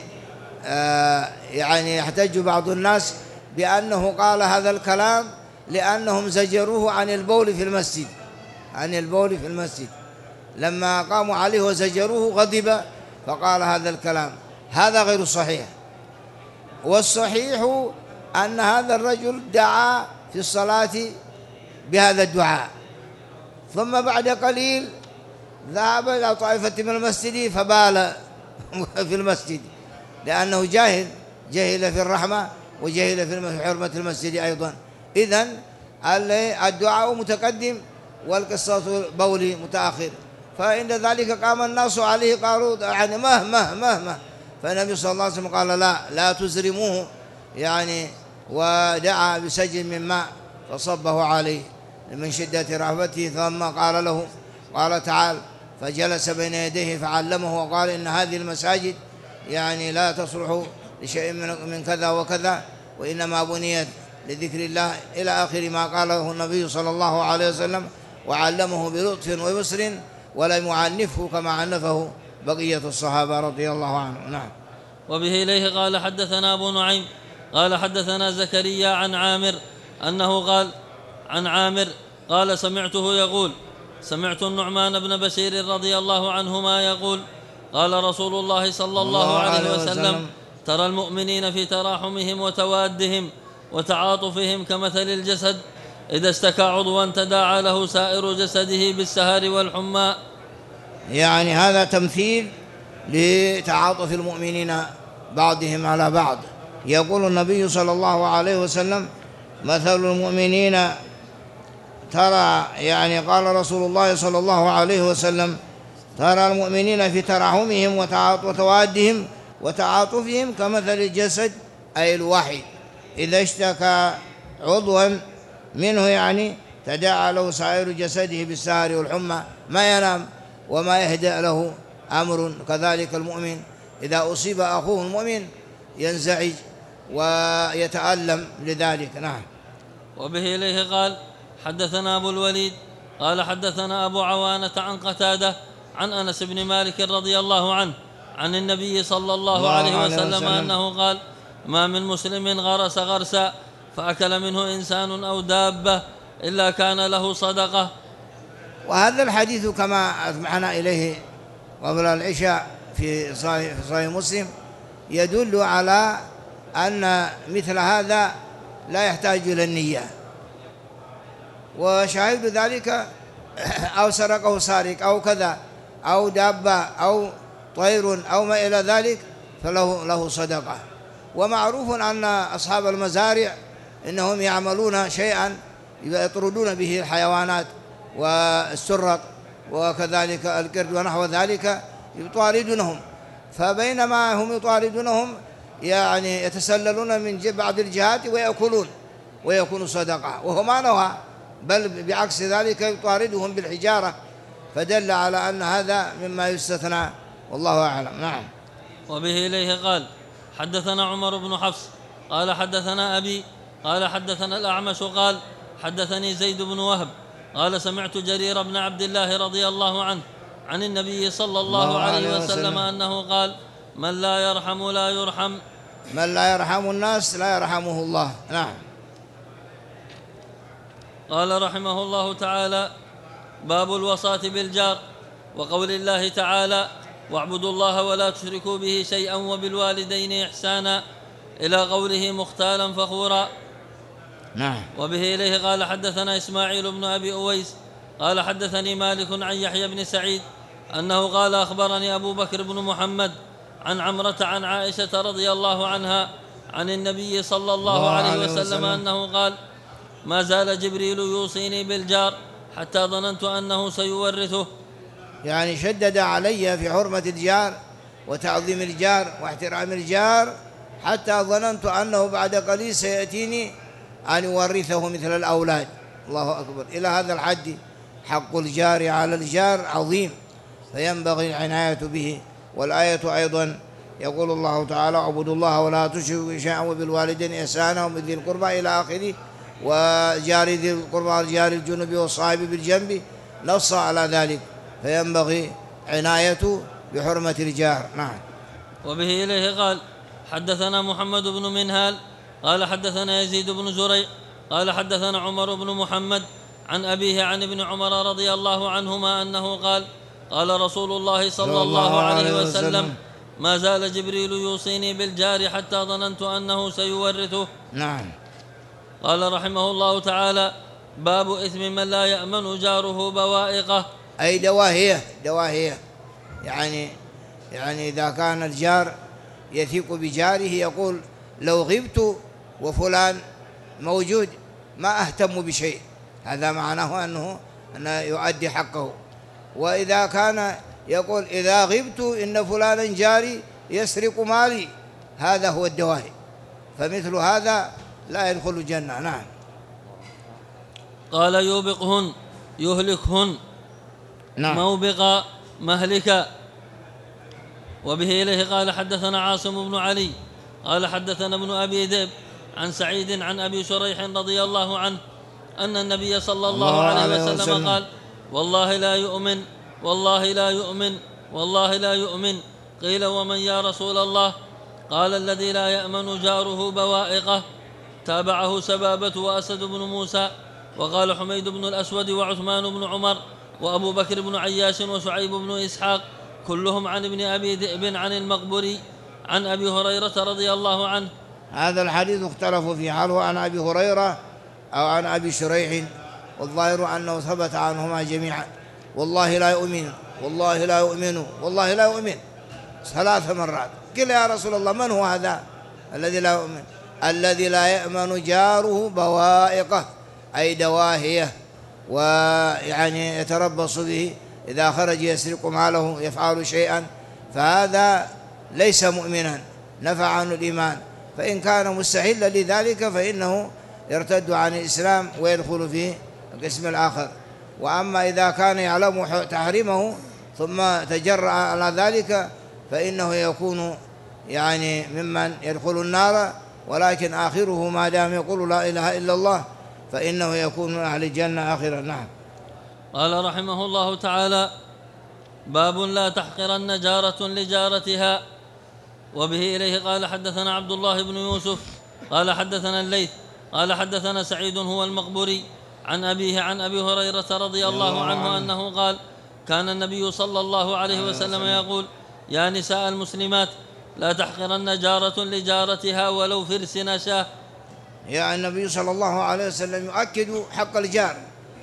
Speaker 1: يحتج بعض الناس بأنه قال هذا الكلام لأنهم زجروه عن البول في المسجد، لما قاموا عليه وزجروه غضب فقال هذا الكلام. هذا غير صحيح. والصحيح أن هذا الرجل دعا في الصلاة بهذا الدعاء، ثم بعد قليل ذهب إلى طائفة من المسجد فبال في المسجد، لأنه جاهل في الرحمة وجاهل في حرمة المسجد أيضا. إذن الدعاء متقدم والقصة بولي متأخر. فعند ذلك قام الناس عليه قالوا: يعني مهما. فالنبي صلى الله عليه وسلم قال: لا تزرموه، يعني ودعا بسجل من ماء فصبه عليه من شدة رهبته، ثم قال له، قال: تعال. فجلس بين يديه فعلمه وقال: إن هذه المساجد يعني لا تصلح لشيء من كذا وكذا، وإنما بنيت لذكر الله، إلى آخر ما قاله النبي صلى الله عليه وسلم، وعلمه بلطف ويسر ولم يعنفه كما عنفه بقية الصحابة رضي الله عنهم. نعم.
Speaker 2: وبه إليه قال: حدثنا أبو نعيم قال: حدثنا زكريا عن عامر أنه قال: عن عامر قال: سمعته يقول: سمعت النعمان بن بشير رضي الله عنهما يقول: قال رسول الله صلى الله عليه وسلم: ترى المؤمنين في تراحمهم وتوادهم وتعاطفهم كمثل الجسد إذا استكى عضوا تداعى له سائر جسده بالسهر والحمى.
Speaker 1: يعني هذا تمثيل لتعاطف المؤمنين بعضهم على بعض. يقول النبي صلى الله عليه وسلم: مثل المؤمنين ترى، يعني قال رسول الله صلى الله عليه وسلم: ترى المؤمنين في ترحمهم وتوادهم وتعاطفهم كمثل الجسد، أي الواحد، إذا اشتكى عضوا منه يعني تداعى له سائر جسده بالسهر والحمى، ما ينام وما يهدأ له أمر. كذلك المؤمن إذا أصيب أخوه المؤمن ينزعج ويتألم لذلك. نعم.
Speaker 2: وبه إليه قال: حدثنا أبو الوليد قال حدثنا أبو عوانة عن قتادة عن أنس بن مالك رضي الله عنه عن النبي صلى الله عليه وسلم أنه قال: ما من مسلم غرس غرسا فأكل منه إنسان أو دابة إلا كان له صدقة.
Speaker 1: وهذا الحديث كما أسمعنا إليه قبل العشاء في صحيح مسلم يدل على أن مثل هذا لا يحتاج إلى النية. وشاهد ذلك: أو سرقه سارق أو كذا أو دابة أو طير أو ما إلى ذلك فله صدقة. ومعروف أن أصحاب المزارع إنهم يعملون شيئا يطردون به الحيوانات والسرق وكذلك القرد ونحو ذلك، يطاردونهم. فبينما هم يطاردونهم يعني يتسللون من بعض الجهات ويأكلون ويكون صدقة، وهو ما نهى، بل بعكس ذلك يطاردهم بالحجارة، فدل على أن هذا مما يستثنى، والله أعلم. نعم.
Speaker 2: وبه إليه قال: حدثنا عمر بن حفص قال حدثنا أبي قال حدثنا الأعمش قال حدثني زيد بن وهب قال سمعت جرير بن عبد الله رضي الله عنه عن النبي صلى الله عليه وسلم أنه قال: من لا يرحم لا يرحم.
Speaker 1: من لا يرحم الناس لا يرحمه الله. نعم.
Speaker 2: قال رحمه الله تعالى: باب الوصاة بالجار، وقول الله تعالى: واعبدوا الله ولا تشركوا به شيئا وبالوالدين إحسانا، إلى قوله مختالا فخورا.
Speaker 1: نعم.
Speaker 2: وبه إليه قال حدثنا إسماعيل بن أبي أويس قال حدثني مالك عن يحيى بن سعيد أنه قال: أخبرني أبو بكر بن محمد عن عمرة عن عائشة رضي الله عنها عن النبي صلى الله عليه وسلم أنه قال: ما زال جبريل يوصيني بالجار حتى ظننت أنه سيورثه.
Speaker 1: يعني شدد علي في حرمة الجار وتعظيم الجار واحترام الجار حتى ظننت أنه بعد قليل سيأتيني أن يورثه مثل الأولاد. الله أكبر. إلى هذا الحد حق الجار على الجار عظيم، فينبغي العناية به. والآية أيضا يقول الله تعالى: اعبدوا الله ولا تشركوا شيئا وبالوالدين إحسانا وبذي القربى إلى آخره، وجار ذي القربى والجار الجنب والصاحب بالجنب، نص على ذلك، فينبغي عناية بحرمة الجار. نعم.
Speaker 2: وبه إليه قال حدثنا محمد بن منهال قال حدثنا يزيد بن زريع قال حدثنا عمر بن محمد عن أبيه عن ابن عمر رضي الله عنهما أنه قال: قال رسول الله صلى الله عليه وسلم: ما زال جبريل يوصيني بالجار حتى ظننت أنه سيورثه.
Speaker 1: نعم.
Speaker 2: قال رحمه الله تعالى: باب إثم من لا يأمن جاره بوائقه،
Speaker 1: أي دواهية. يعني إذا كان الجار يثق بجاره يقول: لو غبت وفلان موجود ما أهتم بشيء، هذا معناه أنه يؤدي حقه. وإذا كان يقول: إذا غبت إن فلانا جاري يسرق مالي، هذا هو الدواهي، فمثل هذا لا يدخل الجنة. نعم.
Speaker 2: قال: يوبقهن يهلكهن.
Speaker 1: نعم.
Speaker 2: موبقا مهلكا. وبه إليه قال حدثنا عاصم بن علي قال حدثنا ابن أبي ذئب عن سعيد عن أبي شريح رضي الله عنه أن النبي صلى الله عليه وسلم قال: والله لا يؤمن والله لا يؤمن والله لا يؤمن. قيل: ومن يا رسول الله؟ قال: الذي لا يأمن جاره بوائقه. تابعه سبابة وأسد بن موسى. وقال حميد بن الأسود وعثمان بن عمر وأبو بكر بن عياش وشعيب بن إسحاق كلهم عن ابن أبي ذئب عن المقبري عن أبي هريرة رضي الله عنه
Speaker 1: هذا الحديث اختلفوا فيه، هل هو عن أبي هريرة أو عن أبي شريح، والظاهر أنه ثبت عنهما جميعا. والله لا يؤمن، والله لا يؤمن، والله لا يؤمن 3 مرات. قل يا رسول الله من هو هذا الذي لا يؤمن؟ الذي لا يأمن جاره بوائقه، أي دواهيه، ويعني يتربص به إذا خرج يسرق ماله يفعل شيئا، فهذا ليس مؤمنا، نفى عنه الإيمان. فإن كان مستحيلا لذلك فإنه يرتد عن الإسلام ويدخل في القسم الآخر. وأما إذا كان يعلم تحريمه ثم تجرأ على ذلك فإنه يكون يعني ممن يدخل النار، ولكن آخره ما دام يقول لا إله إلا الله فإنه يكون من أهل الجنة آخرا. نعم.
Speaker 2: قال رحمه الله تعالى: باب لا تحقرن جارة لجارتها. وبه إليه قال حدثنا عبد الله بن يوسف قال حدثنا الليث قال حدثنا سعيد هو المقبري عن أبيه عن أبي هريرة رضي الله عنه أنه قال: كان النبي صلى الله عليه وسلم يقول: يا نساء المسلمات لا تحقرن جارة لجارتها ولو فرس نشاه.
Speaker 1: يعني النبي صلى الله عليه وسلم يؤكد حق الجار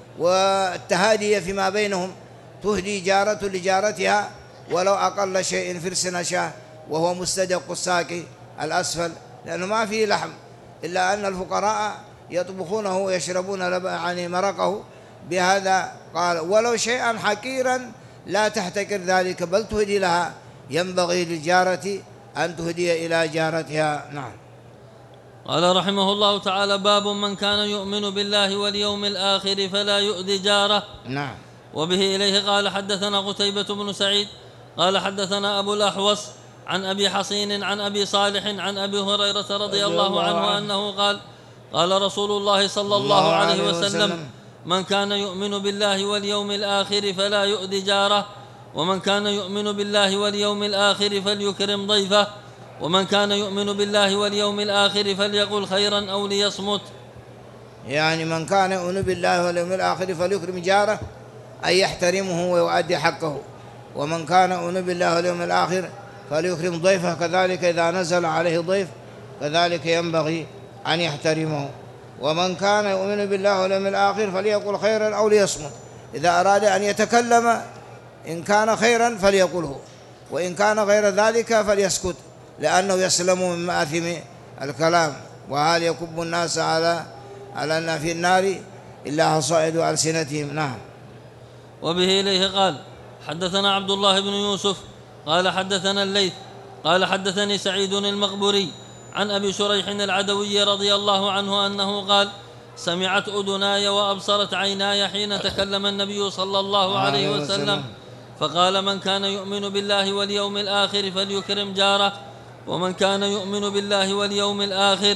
Speaker 1: والتهادي فيما بينهم، تهدي جارة لجارتها ولو أقل شيء فرس نشاه، وهو مستدق الساق الأسفل، لأنه ما فيه لحم، إلا أن الفقراء يطبخونه ويشربون يعني مرقه بهذا. قال: ولو شيئا حقيرا لا تحتكر ذلك بل تهدي لها، ينبغي للجارة أن تهدي إلى جارتها. نعم.
Speaker 2: قال رحمه الله تعالى: باب من كان يؤمن بالله واليوم الآخر فلا يؤذي جاره.
Speaker 1: نعم.
Speaker 2: وبه إليه قال حدثنا قتيبة بن سعيد قال حدثنا أبو الأحوص عن أبي حصين عن أبي صالح عن أبي هريرة رضي الله عنه أنه قال: قال رسول الله صلى الله عليه وسلم: من كان يؤمن بالله واليوم الآخر فلا يؤذي جاره، ومن كان يؤمن بالله واليوم الآخر فليكرم ضيفه، ومن كان يؤمن بالله واليوم الآخر فليقل خيرا أو ليصمت.
Speaker 1: يعني من كان يؤمن بالله واليوم الآخر فليكرم جاره، أي يحترمه ويؤدي حقه. ومن كان يؤمن بالله واليوم الآخر فليكرم ضيفه، كذلك إذا نزل عليه ضيف كذلك ينبغي أن يحترمه. ومن كان يؤمن بالله واليوم الآخر فليقل خيرا أو ليصمت، إذا أراد أن يتكلم إن كان خيرا فليقله، وإن كان غير ذلك فليسكت، لأنه يسلم من مآثم الكلام. وهل يكب الناس على في النار إلا حصائد ألسنتهم. نعم.
Speaker 2: وبه إليه قال حدثنا عبد الله بن يوسف قال حدثنا الليث قال حدثني سعيد المقبري عن أبي شريح العدوي رضي الله عنه أنه قال: سمعت أذناي وأبصرت عيناي حين تكلم النبي صلى الله عليه وسلم فقال: من كان يؤمن بالله واليوم الآخر فليكرم جاره، ومن كان يؤمن بالله واليوم الآخر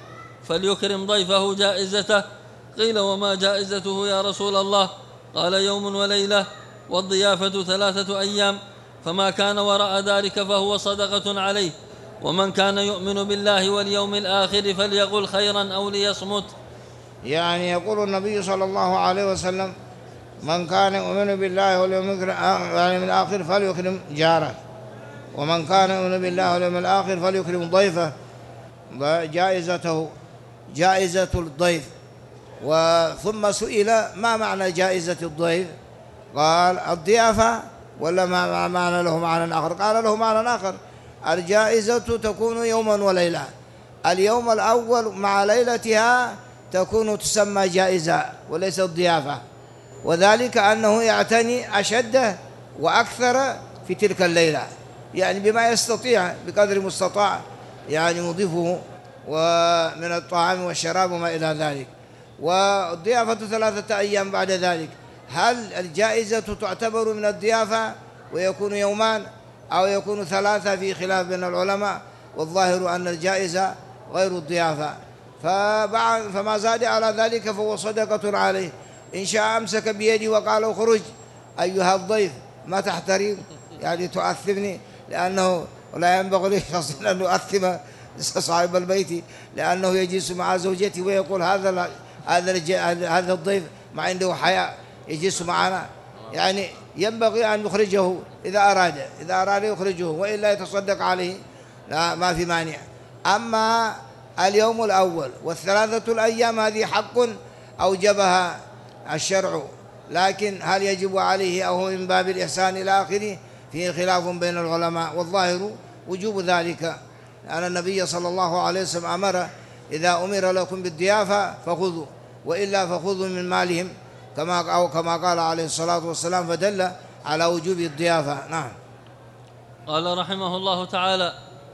Speaker 2: فليكرم ضيفه جائزته. قيل: وما جائزته يا رسول الله؟ قال: يوم وليلة، والضيافة 3 أيام، فما كان وراء ذلك فهو صدقة عليه. ومن كان يؤمن بالله واليوم الآخر فليقل خيرا أو ليصمت.
Speaker 1: يعني يقول النبي صلى الله عليه وسلم: من كان يؤمن بالله واليوم الآخر فليكرم جاره، ومن كان يؤمن بالله واليوم الآخر فليكرم ضيفه، جائزته جائزة الضيف. ثم سئل: ما معنى جائزة الضيف؟ قال: الضيافة، ولا ما معنى له معنى آخر؟ قال: له معنى آخر. الجائزة تكون يوما وليلة، اليوم الأول مع ليلتها تسمى جائزة وليست ضيافة، وذلك أنه يعتني أشد وأكثر في تلك الليلة، يعني بما يستطيع بقدر مستطاع يعني مضيفه ومن الطعام والشراب وما إلى ذلك. والضيافة 3 أيام بعد ذلك. هل الجائزة تعتبر من الضيافة ويكون يومان أو يكون 3؟ في خلاف بين العلماء، والظاهر أن الجائزة غير الضيافة. فما زاد على ذلك فهو صدقة عليه. إن شاء أمسك بيدي وقال: اخرج أيها الضيف، ما تحترم يعني تؤثمني، لأنه لا ينبغي لي شخصيا أن يؤثم صاحب البيت، لأنه يجلس مع زوجته ويقول: هذا الضيف ما عنده حياء يجلس معنا، يعني ينبغي أن يخرجه إذا أراد يخرجه، وإلا يتصدق عليه، لا ما في مانع. أما اليوم الأول، والثلاثة الأيام هذه حق أوجبها الشرع، لكن هل يجب عليه أو من باب الإحسان إلى آخره فيه خلاف بين العلماء، والظاهر وجوب ذلك، أن النبي صلى الله عليه وسلم أمر إذا أمر لكم بالضيافة فخذوا، وإلا فخذوا من مالهم كما قال عليه الصلاة والسلام، فدل على وجوب الضيافة. نعم.
Speaker 2: قال رحمه الله تعالى: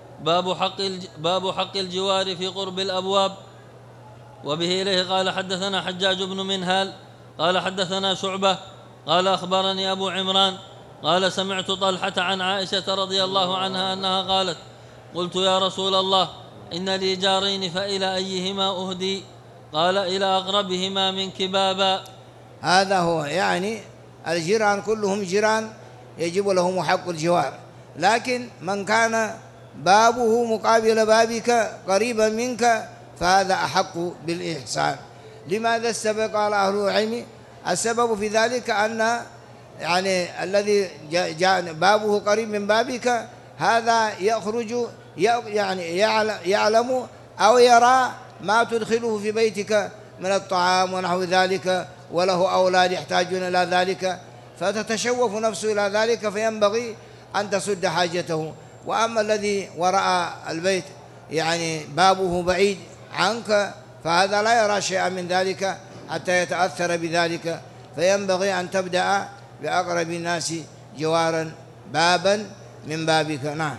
Speaker 2: باب حق الجوار في قرب الأبواب. وبه إليه قال حدثنا حجاج بن منهال قال حدثنا شعبة قال أخبرني أبو عمران قال سمعت طلحة عن عائشة رضي الله عنها أنها قالت: قلت يا رسول الله إن لي جارين فإلى أيهما أهدي؟ قال: إلى أقربهما منك بابا.
Speaker 1: هذا هو، يعني الجيران كلهم جيران يجب لهم حق الجوار، لكن من كان بابه مقابل بابك قريبا منك فهذا أحق بالإحسان. لماذا السبب؟ قال أهل العلم السبب في ذلك أن يعني الذي جاء بابه قريب من بابك هذا يخرج يعني يعلم أو يرى ما تدخله في بيتك من الطعام ونحو ذلك، وله أولاد يحتاجون إلى ذلك، فتتشوف نفسه إلى ذلك، فينبغي أن تسد حاجته. وأما الذي وراء البيت يعني بابه بعيد عنك فهذا لا يرى شيئا من ذلك حتى يتأثر بذلك، فينبغي أن تبدأ بأقرب الناس جوارا بابا من بابك. نعم.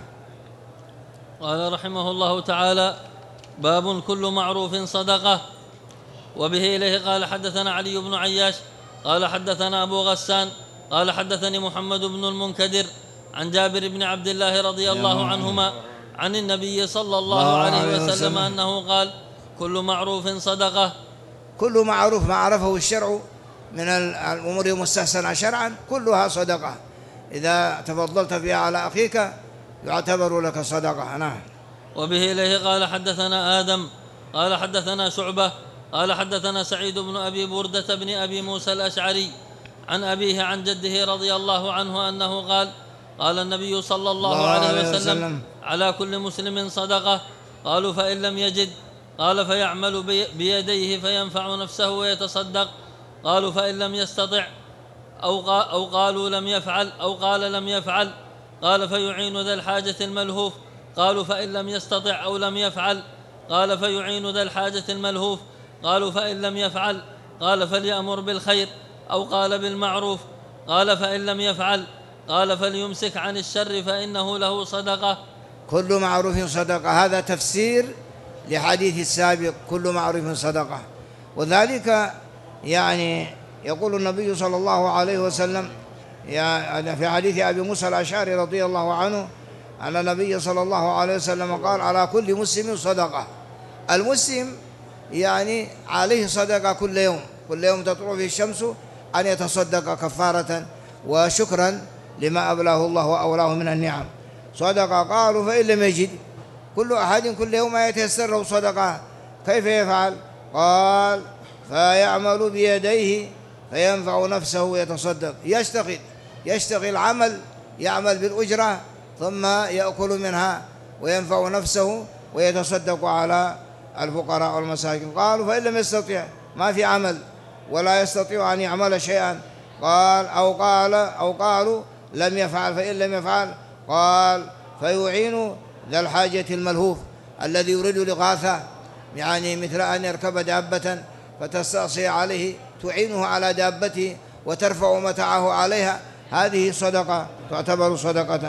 Speaker 2: قال رحمه الله تعالى: باب كل معروف صدقة. وبه إليه قال حدثنا علي بن عياش قال حدثنا أبو غسان قال حدثني محمد بن المنكدر عن جابر بن عبد الله رضي الله عنهما عن النبي صلى الله عليه وسلم أنه قال: كل معروف صدقة.
Speaker 1: كل معروف ما عرفه الشرع من الأمور المستحسنة شرعا كلها صدقة، إذا تفضلت فيها على أخيك يعتبر لك صدقة. نعم.
Speaker 2: وبه إليه قال حدثنا آدم قال حدثنا شعبة قال حدثنا سعيد بن أبي بردة بن أبي موسى الأشعري عن أبيه عن جده رضي الله عنه أنه قال: قال النبي صلى الله عليه وسلم: على كل مسلم صدقة. قالوا: فإن لم يجد؟ قال: فيعمل بيديه فينفع نفسه ويتصدق. قالوا: فإن لم يستطع؟ أو قالوا لم يفعل أو قال لم يفعل؟ قال: فيعين ذا الحاجة الملهوف. قالوا: فإن لم يستطع أو لم يفعل؟ قال: فيعين ذا الحاجة الملهوف. قالوا: فإن لم يفعل؟ قال: فليأمر بالخير أو قال بالمعروف. قال: فإن لم يفعل؟ قال: فليمسك عن الشر فإنه له صدقة.
Speaker 1: كل معروف صدقة، هذا تفسير لحديث السابق: كل معروف صدقة. وذلك يعني يقول النبي صلى الله عليه وسلم في حديث أبي موسى الأشعري رضي الله عنه أن النبي صلى الله عليه وسلم قال: على كل مسلم صدقة. المسلم يعني عليه صدقة كل يوم تطلع فيه الشمس أن يتصدق كفارة وشكرا لما أبلاه الله وأولاه من النعم. صدقة. قالوا: فإن لم يجد؟ كل أحد كل يوم ما يتيسر له صدقة كيف يفعل؟ قال: فيعمل بيديه فينفع نفسه ويتصدق. يشتغل عمل، يعمل بالأجرة ثم يأكل منها وينفع نفسه ويتصدق على الفقراء والمساكين. قالوا: فإن لم يستطيع؟ ما في عمل ولا يستطيع أن يعمل شيئا. قال أو قالوا لم يفعل. فإن لم يفعل قال: فيعين ذا الحاجة الملهوف الذي يريد الإغاثة، يعني مثل أن يركب دابة فتستأصي عليه تعينه على دابته وترفع متاعه عليها، هذه صدقة تعتبر صدقة.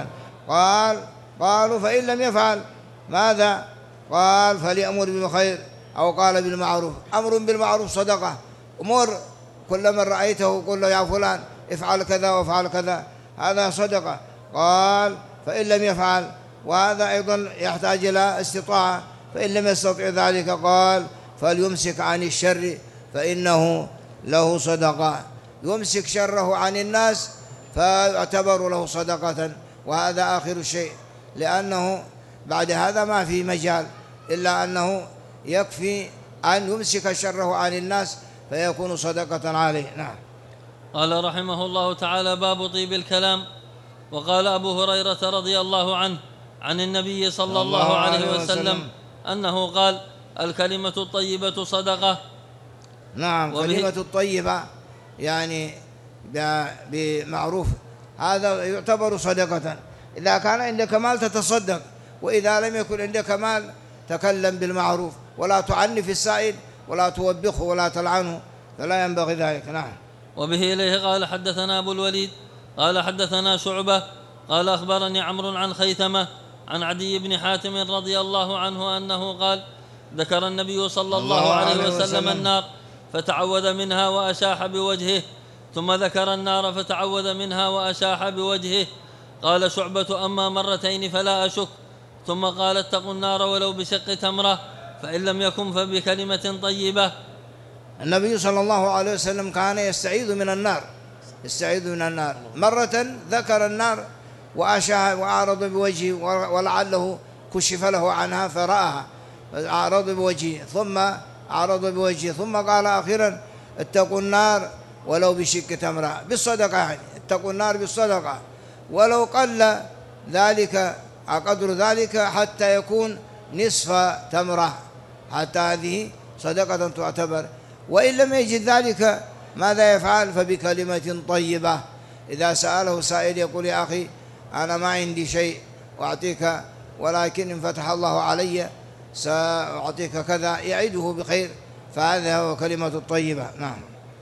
Speaker 1: قالوا: فإن لم يفعل ماذا؟ قال: فليأمر بالخير أو قال بالمعروف. أمر بالمعروف صدقة، أمور كل من رأيته قل له: يا فلان افعل كذا وافعل كذا، هذا صدقة. قال: فإن لم يفعل، وهذا أيضا يحتاج إلى استطاعة. فإن لم يستطع ذلك قال: فليمسك عن الشر فإنه له صدقة. يمسك شره عن الناس فيعتبر له صدقة، وهذا آخر الشيء، لأنه بعد هذا ما في مجال إلا أنه يكفي أن يمسك شره عن الناس فيكون صدقة عليه. نعم.
Speaker 2: قال رحمه الله تعالى: باب طيب الكلام. وقال أبو هريرة رضي الله عنه عن النبي صلى الله عليه وسلم أنه قال: الكلمة الطيبة صدقة.
Speaker 1: نعم، كلمة الطيبة يعني بمعروف هذا يعتبر صدقة. إذا كان عندك مال تتصدق، وإذا لم يكن عندك مال تكلم بالمعروف، ولا تعنف السائل ولا توبخه ولا تلعنه، فلا ينبغي ذلك. نعم.
Speaker 2: وبه إليه قال حدثنا أبو الوليد قال حدثنا شعبة قال أخبرني عمرو عن خيثمة عن عدي بن حاتم رضي الله عنه أنه قال ذكر النبي صلى الله عليه وسلم النار فتعوذ منها وأشاح بوجهه، ثم ذكر النار فتعوذ منها وأشاح بوجهه. قال شعبة أما مرتين فلا أشك. ثم قال اتقوا النار ولو بشق تمرة، فإن لم يكن فبكلمة طيبة.
Speaker 1: النبي صلى الله عليه وسلم كان يستعيذ من النار، يستعيذ من النار. مرة ذكر النار وأشاح وأعرض بوجهه، ولعله كشف له عنها فرآها، أعرض بوجهه ثم أعرض بوجهه، ثم قال آخرا اتقوا النار ولو بشق تمرة، بالصدقة يعني اتقوا النار بالصدقة، ولو قل ذلك قدر ذلك حتى يكون نصف تمرة، حتى هذه صدقة تعتبر. وإن لم يجد ذلك ماذا يفعل؟ فبكلمة طيبة. إذا سأله سائل يقول يا أخي أنا ما عندي شيء وأعطيك، ولكن إن فتح الله علي سأعطيك كذا، يعده بخير، فهذا هو كلمة الطيبة. نعم.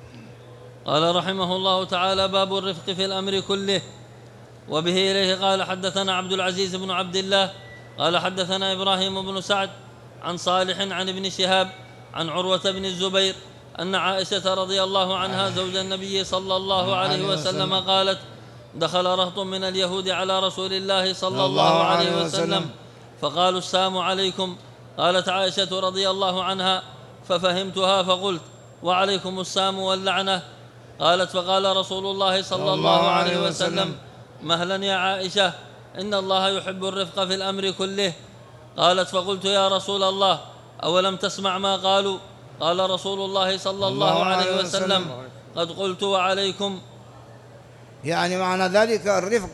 Speaker 2: قال رحمه الله تعالى باب الرفق في الأمر كله. وبه إليه قال حدثنا عبد العزيز بن عبد الله قال حدثنا إبراهيم بن سعد عن صالح عن ابن شهاب عن عروة بن الزبير أن عائشة رضي الله عنها زوج النبي صلى الله عليه وسلم قالت دخل رهط من اليهود على رسول الله صلى الله عليه وسلم فقالوا السلام عليكم. قالت عائشة رضي الله عنها ففهمتها فقلت وعليكم السلام واللعنة. قالت فقال رسول الله صلى الله عليه وسلم مهلا يا عائشة إن الله يحب الرفق في الأمر كله. قالت فقلت يا رسول الله أولم تسمع ما قالوا؟ قال رسول الله صلى الله عليه وسلم قد قلت وعليكم.
Speaker 1: يعني معنى ذلك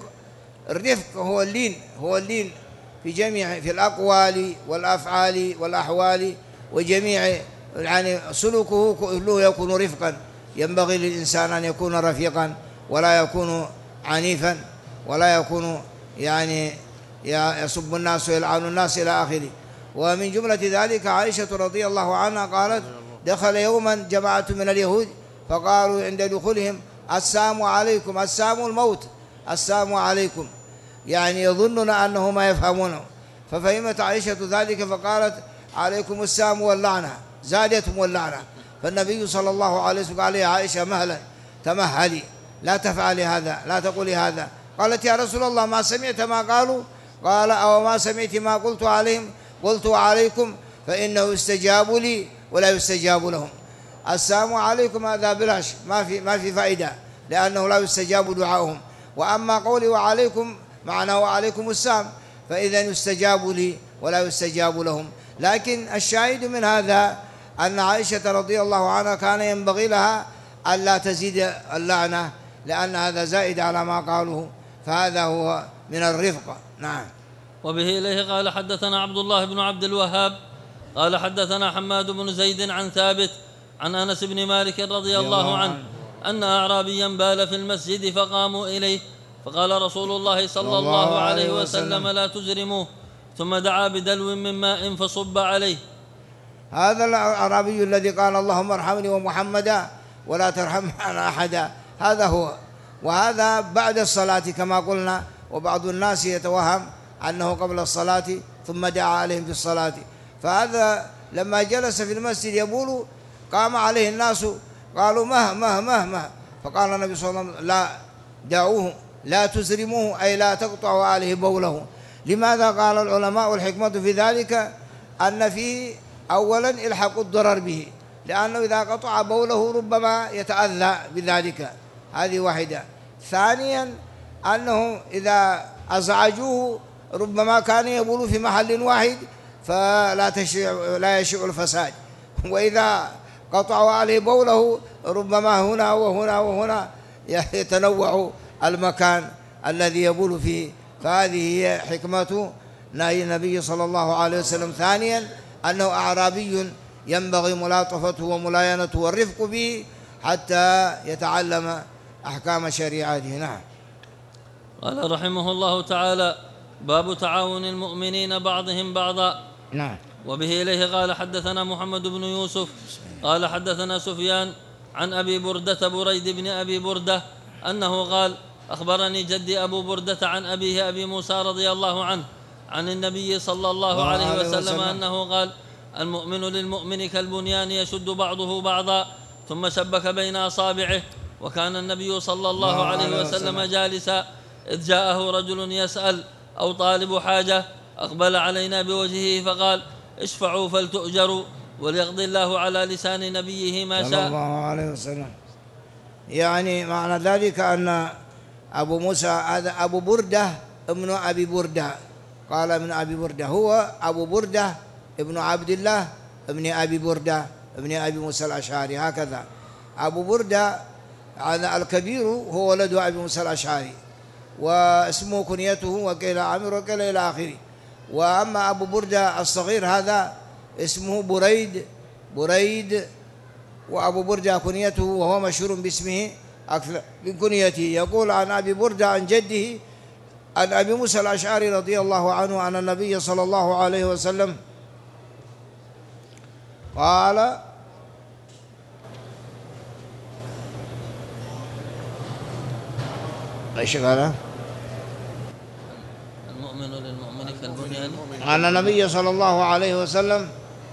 Speaker 1: الرفق هو اللين في جميع، في الأقوال والأفعال والأحوال وجميع، يعني سلوكه كله يكون رفقا. ينبغي للإنسان أن يكون رفيقا ولا يكون عنيفا، ولا يكون يعني يسب الناس ويلعن الناس إلى آخره. ومن جملة ذلك عائشة رضي الله عنها قالت دخل يوما جماعة من اليهود فقالوا عند دخولهم السلام عليكم، السلام الموت، السلام عليكم، يعني يظنون أنه ما يفهمونه. ففهمت عائشة ذلك فقالت عليكم السلام واللعنة، زادتهم واللعنة. فالنبي صلى الله عليه وسلم قال يا عائشة مهلا تمهلي، لا تفعلي هذا، لا تقولي هذا. قالت يا رسول الله ما سمعت ما قالوا؟ قال أو ما سمعت ما قلت عليهم؟ قلت عليكم فإنه يستجاب لي ولا يستجاب لهم. السلام عليكم هذا بلاش، ما في فائدة، لأنه لا يستجاب دعاؤهم. وأما قولي وعليكم معناه وعليكم السلام، فإذا يستجاب لي ولا يستجاب لهم. لكن الشاهد من هذا أن عائشة رضي الله عنها كان ينبغي لها ألا تزيد اللعنة، لأن هذا زائد على ما قالوه، فهذا هو من الرفق. نعم.
Speaker 2: وبه إليه قال حدثنا عبد الله بن عبد الوهاب قال حدثنا حماد بن زيد عن ثابت عن أنس بن مالك رضي الله عنه أن أعرابيا بال في المسجد فقاموا إليه فقال رسول الله صلى الله عليه وسلم لا تزرموه، ثم دعا بدلو من ماء فصب عليه.
Speaker 1: هذا الأعرابي الذي قال اللهم ارحمني ومحمدا ولا ترحم معنا أحدا، هذا هو. وهذا بعد الصلاة كما قلنا، وبعض الناس يتوهم أنه قبل الصلاة ثم دعا عليهم في الصلاة. فهذا لما جلس في المسجد يبول قام عليه الناس قالوا مه. فقال النبي صلى الله عليه وسلم لا، دعوه، لا تزرموه، أي لا تقطعوا عليه بوله. لماذا؟ قال العلماء والحكمة في ذلك أن فيه أولا إلحاق الضرر به، لأنه إذا قطع بوله ربما يتأذى بذلك، هذه واحدة. ثانيا أنه إذا أزعجوه ربما كان يبول في محل واحد لا يشيع الفساد، وإذا قطعوا عليه بوله ربما هنا وهنا وهنا يتنوع المكان الذي يبول فيه. فهذه هي حكمة نهي النبي صلى الله عليه وسلم. ثانيا أنه أعرابي ينبغي ملاطفته وملاينته والرفق به حتى يتعلم أحكام شريعته. نعم.
Speaker 2: قال رحمه الله تعالى: باب تعاون المؤمنين بعضهم بعضا.
Speaker 1: نعم.
Speaker 2: وبه إليه قال حدثنا محمد بن يوسف قال حدثنا سفيان عن أبي بردة بريد بن أبي بردة أنه قال: أخبرني جدي أبو بردة عن أبيه أبي موسى رضي الله عنه عن النبي صلى الله عليه وسلم أنه قال: المؤمن للمؤمن كالبنيان يشد بعضه بعضا، ثم شبك بين أصابعه. وكان النبي صلى الله عليه وسلم جالسا إذ جاءه رجل يسأل أو طالب حاجة، أقبل علينا بوجهه فقال: اشفعوا فلتؤجروا، وليقضي الله على لسان نبيه ما شاء
Speaker 1: صلى الله عليه وسلم. يعني معنى ذلك أن أبو موسى هذا أبو بردة ابن أبي بردة، قال ابن أبي بردة، هو أبو بردة ابن عبد الله ابن أبي بردة ابن أبي موسى الأشعري. هكذا أبو بردة هذا الكبير هو ولد أبي موسى الأشعري، واسمه كنيته وكيل عامر وكيل إلى آخره. وأما أبو بردة الصغير هذا اسمه بريد، وأبو بردة كنيته وهو مشهور باسمه أكثر من كنيته. يقول عن أبي بردة عن جده عن أبي موسى الأشعري رضي الله عنه أن النبي صلى الله عليه وسلم قال: ايش قال؟
Speaker 2: المؤمن للمؤمن كالبنيان.
Speaker 1: أن النبي صلى الله عليه وسلم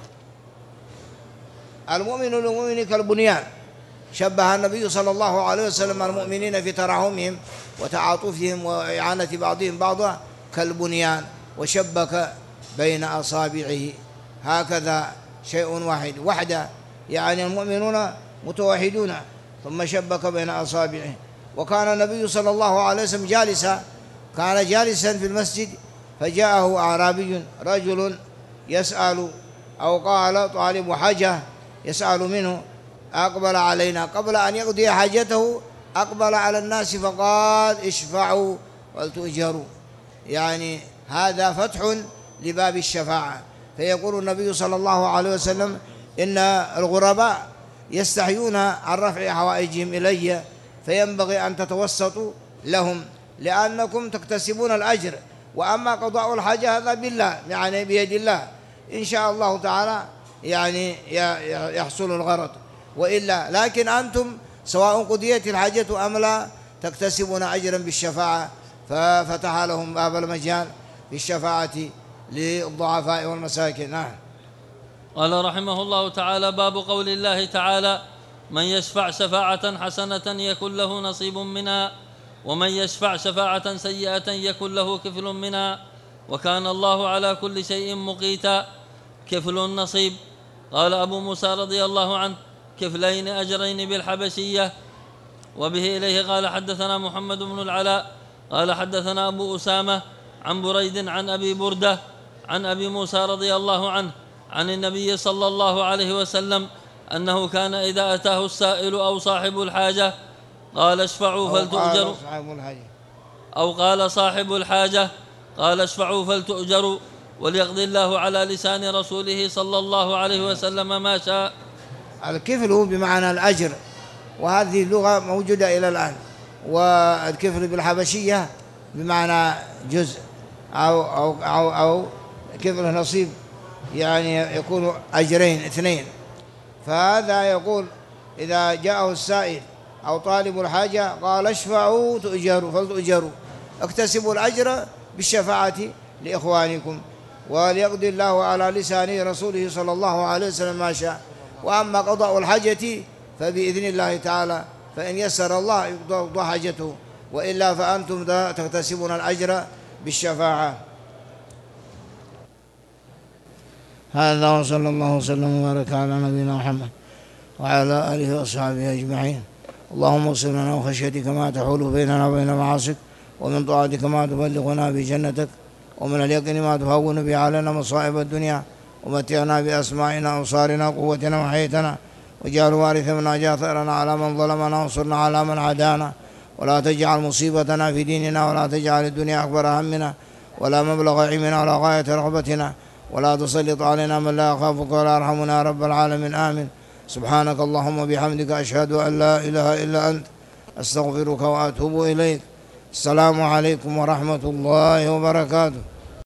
Speaker 1: المؤمن للمؤمن كالبنيان، شبه النبي صلى الله عليه وسلم المؤمنين في تراحمهم وتعاطفهم وإعانة بعضهم بعضا كالبنيان، وشبك بين أصابعه. هكذا شيء واحد وحده، يعني المؤمنون متوحدون، ثم شبك بين أصابعه. وكان النبي صلى الله عليه وسلم كان جالسا في المسجد، فجاءه أعرابي رجل يسأل أو قال طالب حاجة يسأل منه، أقبل علينا قبل أن يقضي حاجته، أقبل على الناس فقال: اشفعوا ولتؤجروا. يعني هذا فتح لباب الشفاعة. فيقول النبي صلى الله عليه وسلم: إن الغرباء يستحيون عن رفع حوائجهم إلي، فينبغي أن تتوسطوا لهم لأنكم تكتسبون الأجر، وأما قضاء الحاجة هذا بالله، يعني بيد الله، إن شاء الله تعالى يعني يحصل الغرض، وإلا لكن أنتم سواء قضيت الحاجة أم لا تكتسبون أجرا بالشفاعة. ففتح لهم باب المجال بالشفاعة للضعفاء والمساكين. نعم.
Speaker 2: قال رحمه الله تعالى: باب قول الله تعالى: من يشفع شفاعة حسنة يكن له نصيب منها، ومن يشفع شفاعة سيئة يكن له كفل منها، وكان الله على كل شيء مقيتا. كفل النصيب. قال أبو موسى رضي الله عنه: كفلين أجرين بالحبشية. وبه إليه قال حدثنا محمد بن العلاء قال حدثنا أبو أسامة عن بريد عن أبي بردة عن أبي موسى رضي الله عنه عن النبي صلى الله عليه وسلم أنه كان إذا أتاه السائل أو صاحب الحاجة قال: اشفعوا فلتؤجروا، أو قال صاحب الحاجة قال: اشفعوا فلتؤجروا، وليقضي الله على لسان رسوله صلى الله عليه وسلم ما شاء.
Speaker 1: الكفل هو بمعنى الأجر، وهذه اللغة موجودة إلى الآن. والكفل بالحبشية بمعنى جزء أو كفل نصيب، يعني يكون أجرين اثنين. فهذا يقول إذا جاءه السائل أو طالب الحاجة قال: اشفعوا تؤجروا فلتؤجروا، اكتسبوا الأجر بالشفاعة لإخوانكم، وليقضي الله على لسان رسوله صلى الله عليه وسلم ما شاء. وأما قضاء الحاجة فبإذن الله تعالى، فإن يسر الله يقضى حاجته، وإلا فأنتم تكتسبون الأجر بالشفاعة. هذا وصلى الله وسلم وبارك على نبينا محمد وعلى آله وأصحابه أجمعين. اللهم اغفر لنا وخشيتك ما تحول بيننا وبين معاصيك، ومن طاعتك ما تبلغنا بجنتك، ومن اليقين ما تهون به علينا مصائب الدنيا، ومتعنا بأسماعنا وأبصارنا وقوتنا وحيتنا، واجعل وارث منا جاثرنا على من ظلمنا، وانصرنا على من عادانا، ولا تجعل مصيبتنا في ديننا، ولا تجعل الدنيا أكبر همنا ولا مبلغ علمنا ولا غاية رغبتنا، ولا تسلط علينا من لا يخافك ولا يرحمنا يا رب العالمين. آمين. سبحانك اللهم وبحمدك أشهد أن لا إله إلا أنت أستغفرك وأتوب إليك. السلام عليكم ورحمة الله وبركاته.